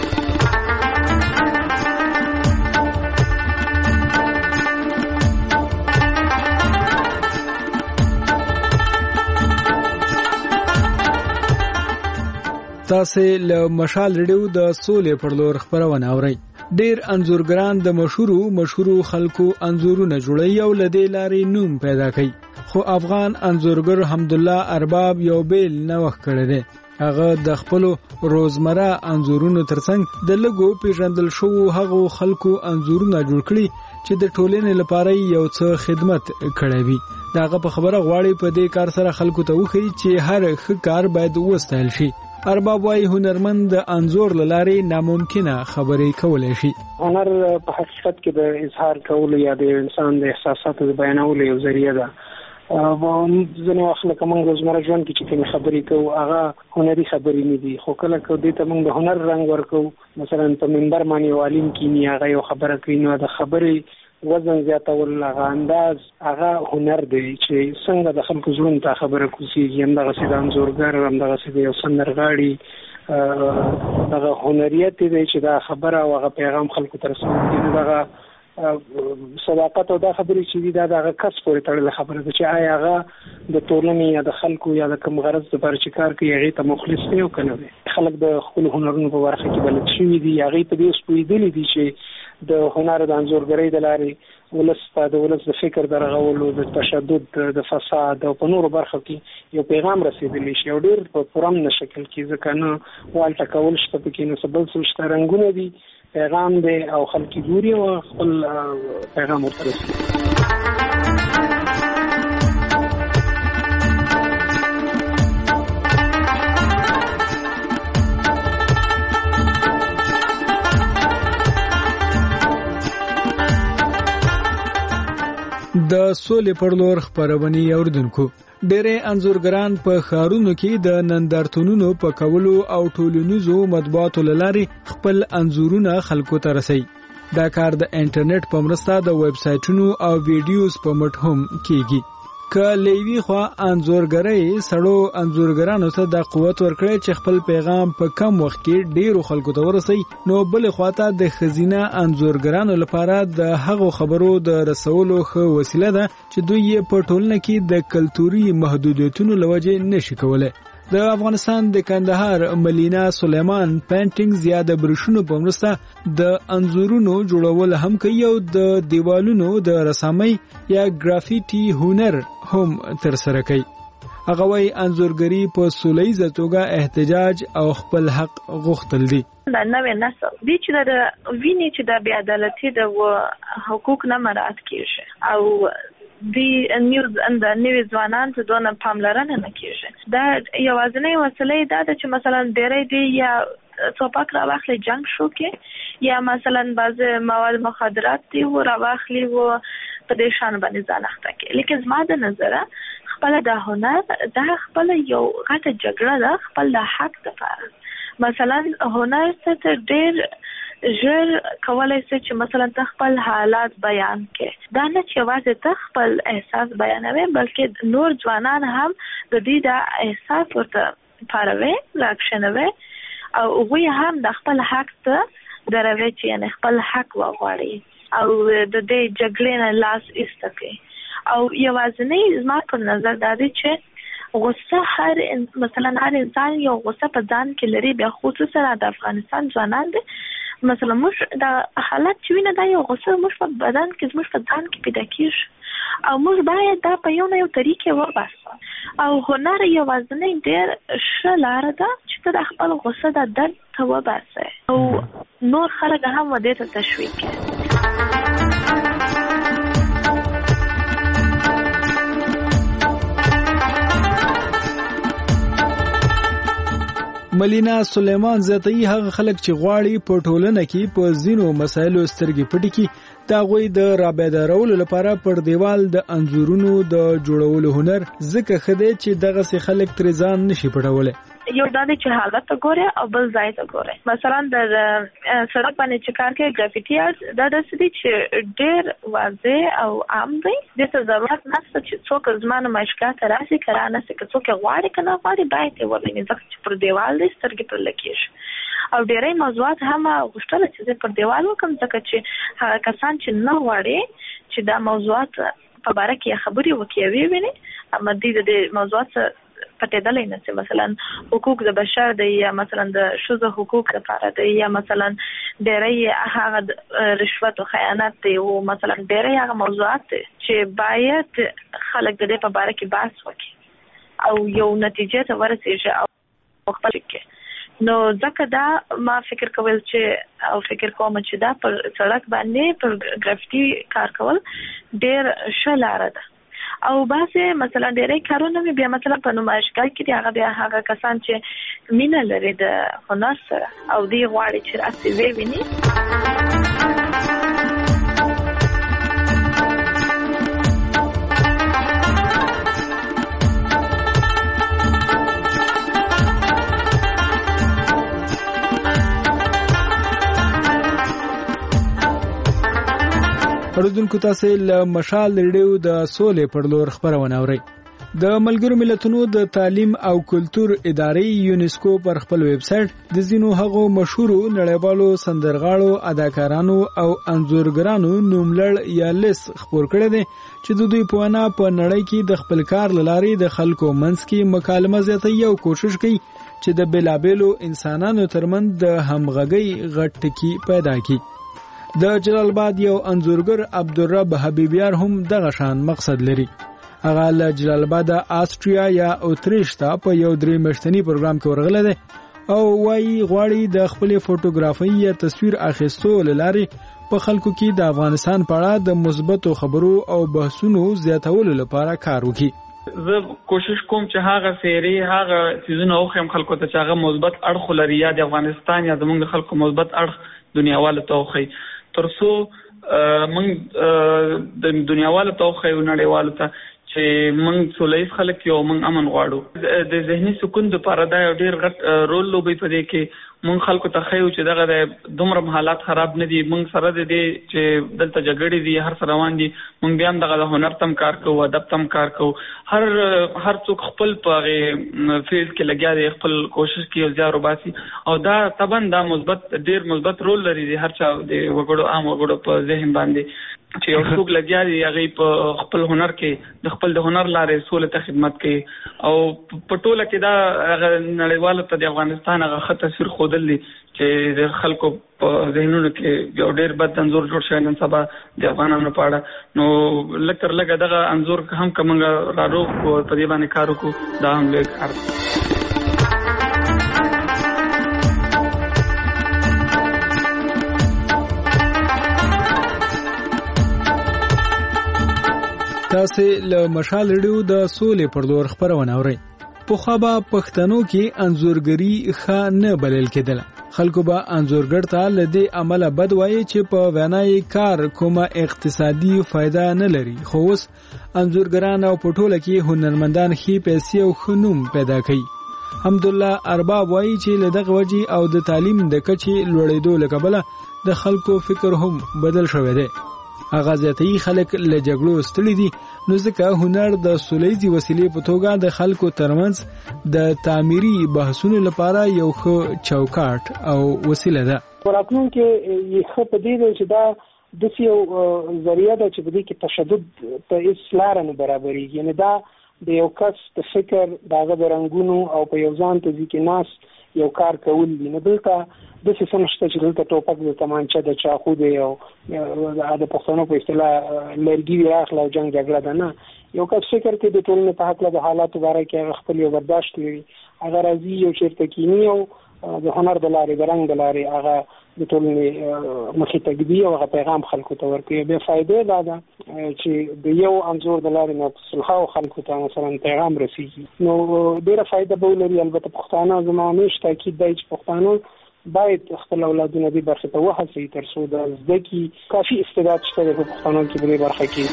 تاسو له مشال ریډیو د سولې پر لور خبرونه اورئ. ډیر انځورګران د مشهورو مشهورو خلکو انځورونه جوړي او لدې لارې نوم پیدا کوي. خو افغان انځورګر حمدالله ارباب یو بیل نوښت کړی دی. هغه د خپل روزمره انځورونو ترڅنګ د لګو پیژندل شو هغه خلکو انځورونه جوړ کړي چې د ټولنې لپاره یو څه خدمت کړی وي. داغه په خبره غواړي په دې کار سره خلکو ته وښيي چې هر ښه کار باید وستایل شي. ارباب وايي هنرمند د انځور لارې ناممکنه خبرې کولای شي. هنر په حقیقت کې د اظهار کولو یا د انسان د احساساتو د بیانولو یو ذریعہ ده. ځینې وخت لکه موږ روزمره ژوند کې چې کومې خبرې کوو هغه هنري خبرې نه دي، خو کله که دې ته موږ د هنر رنګ ورکوو، مثلا په منبر باندې یو عالم کینی هغه یو خبره کوي، نو د خبرې وزن زیاتول هغه انداز هغه هنر دی چې څنګه د خلکو زړونو ته خبره کوي همدغسې د انځورګر همدغسې د یو سندرغاړي دغه هنریت دی چې دا خبره او هغه پیغام خلکو ته رسوي دغه صداقت او دا خبرې چې دي دا دغه کس پورې تړلې خبره ده چې آیا هغه د ټولنې یا د خلکو یا د کوم غرض لپاره چې کار کوي هغې ته مخلص دی او که نه دی. خلک د خپلو هنرونو په برخه کې بلد شوي دي، هغې په دې اوس پوهېدلي دي چې د هنر د انځورګرۍ د لارې ولس ته د ولس د فکر د رغولو د تشدد د فساد او په نورو برخو کې یو پیغام رسېدلی شي او ډېر په پرامن شکل کې ځکه نه والټه کول شته پکې نه څه بل څه شته، رنګونه دي، پیغام دی او خلک ګوري او خپل پیغام ورته رسوي. د سولې پر لور خبرونه اوردونکو ډېرې انځورګران په ښارونو کې د نندارتونونو په کولو او ټولنیزو مطبوعاتو له لارې خپل انځورونه خلکو ته رسوي. دا کار د انټرنیټ په مرسته د ویب سایټونو او ویډیوز په مټ هم کیږي. که لیوی خو انځورګرۍ سړو انځورګرانو ته د قوت ورکړي چې خپل پیغام په کم وخت کې ډیرو خلکو ته ورسي، نو بل خواته د خزینه انځورګرانو لپاره د هغو خبرو د رسولو خو وسیله ده چې دوی په ټولنه کې د کلتوري محدودیتونو لوجه نشي کولای. د افغانستان د کندهار ملینا سلیمان پینټینګ زیاده برښونو په مرسته د انځورونو جوړول هم کوي او د دیوالونو د رسامۍ یا ګرافیټي هنر هم تر سره کوي. هغه وايي انځورګری په سولهییزه توګه احتجاج او خپل حق غوښتل دي. دا نوې نسل دي چې د ویني چې د بې عدالتۍ د حقوق نه مراعات کیږي او دی نیوز اند نوې ځوانان ته دونه پاملرنه نه کیږي. دا یوازینۍ وسیله دا ده چې مثلا ډېری دی یا ټوپک راواخلي جنگ شو کې یا مثلا بعض مواد مخدرات دی و راواخلي و په دې شان باندې ځان اخته کې. لیکن زما د نظره خپل د هنر دا خپل یو غټه جګړه ده خپل د حق لپاره. مثلا هنر څه ډېر ژر کولای شي چې مثلا ته خپل حالات بیان کړې. دا نه چې یوازې ته خپل احساس بیانوي بلکې نور ځوانان هم د دې د احساس ورته پاروي راکښنوي او هغوی هم د خپل حق ته دروي چې یعنې خپل حق وغواړي او د دې جګړې نه لاس ایسته کړي. او یوازینۍ زما په نظر دا دی چې غصه هر مثلا هر انسان یو غصه په ځان کې لري، بیا خصوصا د افغانستان ځوانان دي مثلا موږ د حالت چې وینه دا یو غصه موږ په بدن کې موږ په ځان کې پیدا کیږي او موږ باید دا په یو نه یو طریقې وباسو او هنر یوازینۍ ډېر ښه لاره ده چې ته د خپل غصه د درد ته وباسې او نور خلک هم ودې ته تشویق کړي. ملینا سلیمان زیاتې هغه خلک چې غواړي په ټولنه کې په ځینو مسایلو سترګې پټې کړي دا غوي د رابطارولو لپاره پر دیوال د انځورونو د جوړولو هنر ځکه خدای چې دغه سي خلک تر ځان نشي پټولای. یو دا چې حالت ته ګوره او بل ځای ته ګوره. مثلا د سړک باندې چې کار کوي ګرافیټي آرټ دا د سړي چې ډېر واضح او عام دی. د څه ضرورت نشته چې څوک زمانه مشکات راسي کرانه چې څوک غواړي کنه غواړي باید ورنه ځکه چې پر دیوال دې سترګې پر لکېږي. او ډېرې موضوعات هم غوښتل چې پر دیوال وکم ځکه چې هغه کسان چې نه غواړي چې دا موضوعات په باره کې خبرې وکړي ویني اما دې د موضوعات پټېدلې نه چې مثلا حقوق د بشر دی یا مثلا د ښځو حقوق لپاره دی یا مثلا ډېرې هغه رشوت او خیانت دی او مثلا ډېرې هغه موضوعات چې باید خلک د دې په باره کې بحث وکړي او یو نتیجه ته ورسېږي او خپل کې. نو ځکه دا ما فکر کول چې او فکر کوم چې دا پر سړک باندې پر ګرافیټي کار کول ډېر ښه لاره ده او باسه مثلا ډېرې کارونه مې بیا مثلا په نمایشګاه کې هغه بیا هغه کسان چې مینه لري د هنر سره او دی غواړي چې راسي وی ویني. اوریدونکو تاسو له مشال ریډیو د سولې پر لور خبرونه اورئ. د ملګرو ملتونو د تعلیم او کلتور ادارې یونیسکو پر خپل ویب سټ د ځینو هغو مشهورو نړیوالو سندرغاړو، اداکارانو او انځورګرانو نوملړ یا لیست خپور کړی دی چې د دوی په وینا په نړۍ کې د خپل کار له لارې د خلکو منځ کې مکالمه زیاتوي او کوشش کوي چې د بېلابېلو انسانانو ترمنځ د همغږۍ غټ ټکي پیدا کړي. د جلال آباد یو انځورګر عبدالرب حبیبیار هم دغه شان مقصد لري. هغه له جلال آباد آسټریا یا اتریش ته په یو درې میاشتني پروګرام کې ورغلی دی او وايي غواړي د خپلې فوټوګرافۍ یا تصویر اخیستو له لارې په خلکو کې د افغانستان په اړه د مثبتو خبرو او بحثونو زیاتولو لپاره کار وکړي. زه کوشش کوم چې هغه سیری هغه سيزونه اوخم خلکو ته چې هغه مثبت اړخ لري یا د افغانستان یا زموږ خلکو مثبت اړخ دنیاوالو ته وخی ترڅو موږ د دنیاوالو ته وخی نړیوالو ته چې موږ سولهییز خلک یو موږ امن غواړو. د ذهني سکون لپاره دا یو ډیر غټ رول لوبي په دې کې موږ خلکو ته خیو چې دغه د دومره حالات خراب نه دي. موږ سره د دې چې دلته جګړې دي هر څه روان دي، موږ بیا هم دغه د هنر تم کار کوو، ادب تم کار کوو. هر هر څوک خپل په فیلډ کې لګیا دی، خپل کوشش کوي او زیار وباسي او دا طبعا دا مثبت ډیر مثبت رول لري د هر چا د وګړو عام وګړو په ذهن باندې چې یو څوک لګیا دی هغه په خپل هنر کې د خپل د هنر لارې سولې ته خدمت کوي او په ټوله کې دا نړیوالو ته د افغانستان هغه ښه تصویر ښودل دي چې د خلکو په ذهنونو کې یو ډېر بد انځور جوړ شوی نن سبا د افغانانو په اړه. نو لږ تر لږه دغه انځور هم که موږ راروغ په دې باندې کار وکړو دا هم لوی کار دی. تاسو له مشال ریډیو د سولې پر لور خبرونه اورئ. پخوا به پښتنو کې انځورګری ښه نه بلل کېدله. خلکو به انځورګر ته له دې عمله بد وایي چې په وینای کار کومه اقتصادي فایده نه لري، خو اوس انځورګران او په ټوله کې هنرمندان ښې پیسې او ښه نوم پیدا کوي. حمدالله ارباب وایي چې له دغه وجې او د تعلیم د کچې لوړېدو له کبله د خلکو فکر هم بدل شوی دی. هغه ذاتي خلک له جګړو ستړي دي، نو ځکه هنر د سولهییزې وسیلې په توګه د خلکو ترمنځ د تعمیري بحثونو لپاره یو ښه چوکاټ او وسیله ده. راتلونکي یې ښه په دې دی چې دا داسې یو ذریعه ده چې په دې کې تشدد ته هېڅ لاره نه برابرېږي. یعنې دا د یو کس د فکر د هغه د رنګونو او په یو ځان ته ځي کې ناست یو کار کول دي. نو دلته داسې څه نشته چې دلته ټوپک د تمانچه د چاقو دی او د پښتنو په اصطلاح لرګي وي راخله او جنګ جګړه ده. نه، یو کس فکر کوي د ټولنې په هکله د حالاتو باره کې هغه خپل یو برداشت لري، هغه راځي یو چېرته کیني او د هنر د لارې د رنګ د لارې هغه د ټولنې مخې ته ږدي او هغه پیغام خلکو ته ورکوي. بیا فایدې دا ده چې د یو انځور د لارې نه سلهاو خلکو ته مثلا پیغام رسېږي، نو ډېره فایده به ولري. البته پښتانه زما همیش تاکید دی چې پښتانه باید خپل اولادونه دې برخې ته وهڅوي تر څو د زده کړې کافي استعداد شته دی په پښتنو کې په دې برخه کې.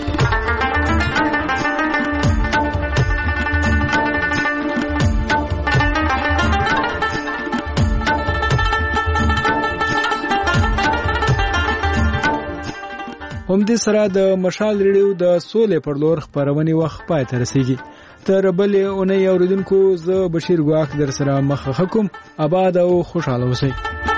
هم دې سره د مشال ریډیو د سولې پر لور خبرونه وخت پای ته رسیږي. تر بلې اونۍ اوریدونکو زه بشیر ګواښ در سره مخه کوم. آباد او خوشاله اوسئ.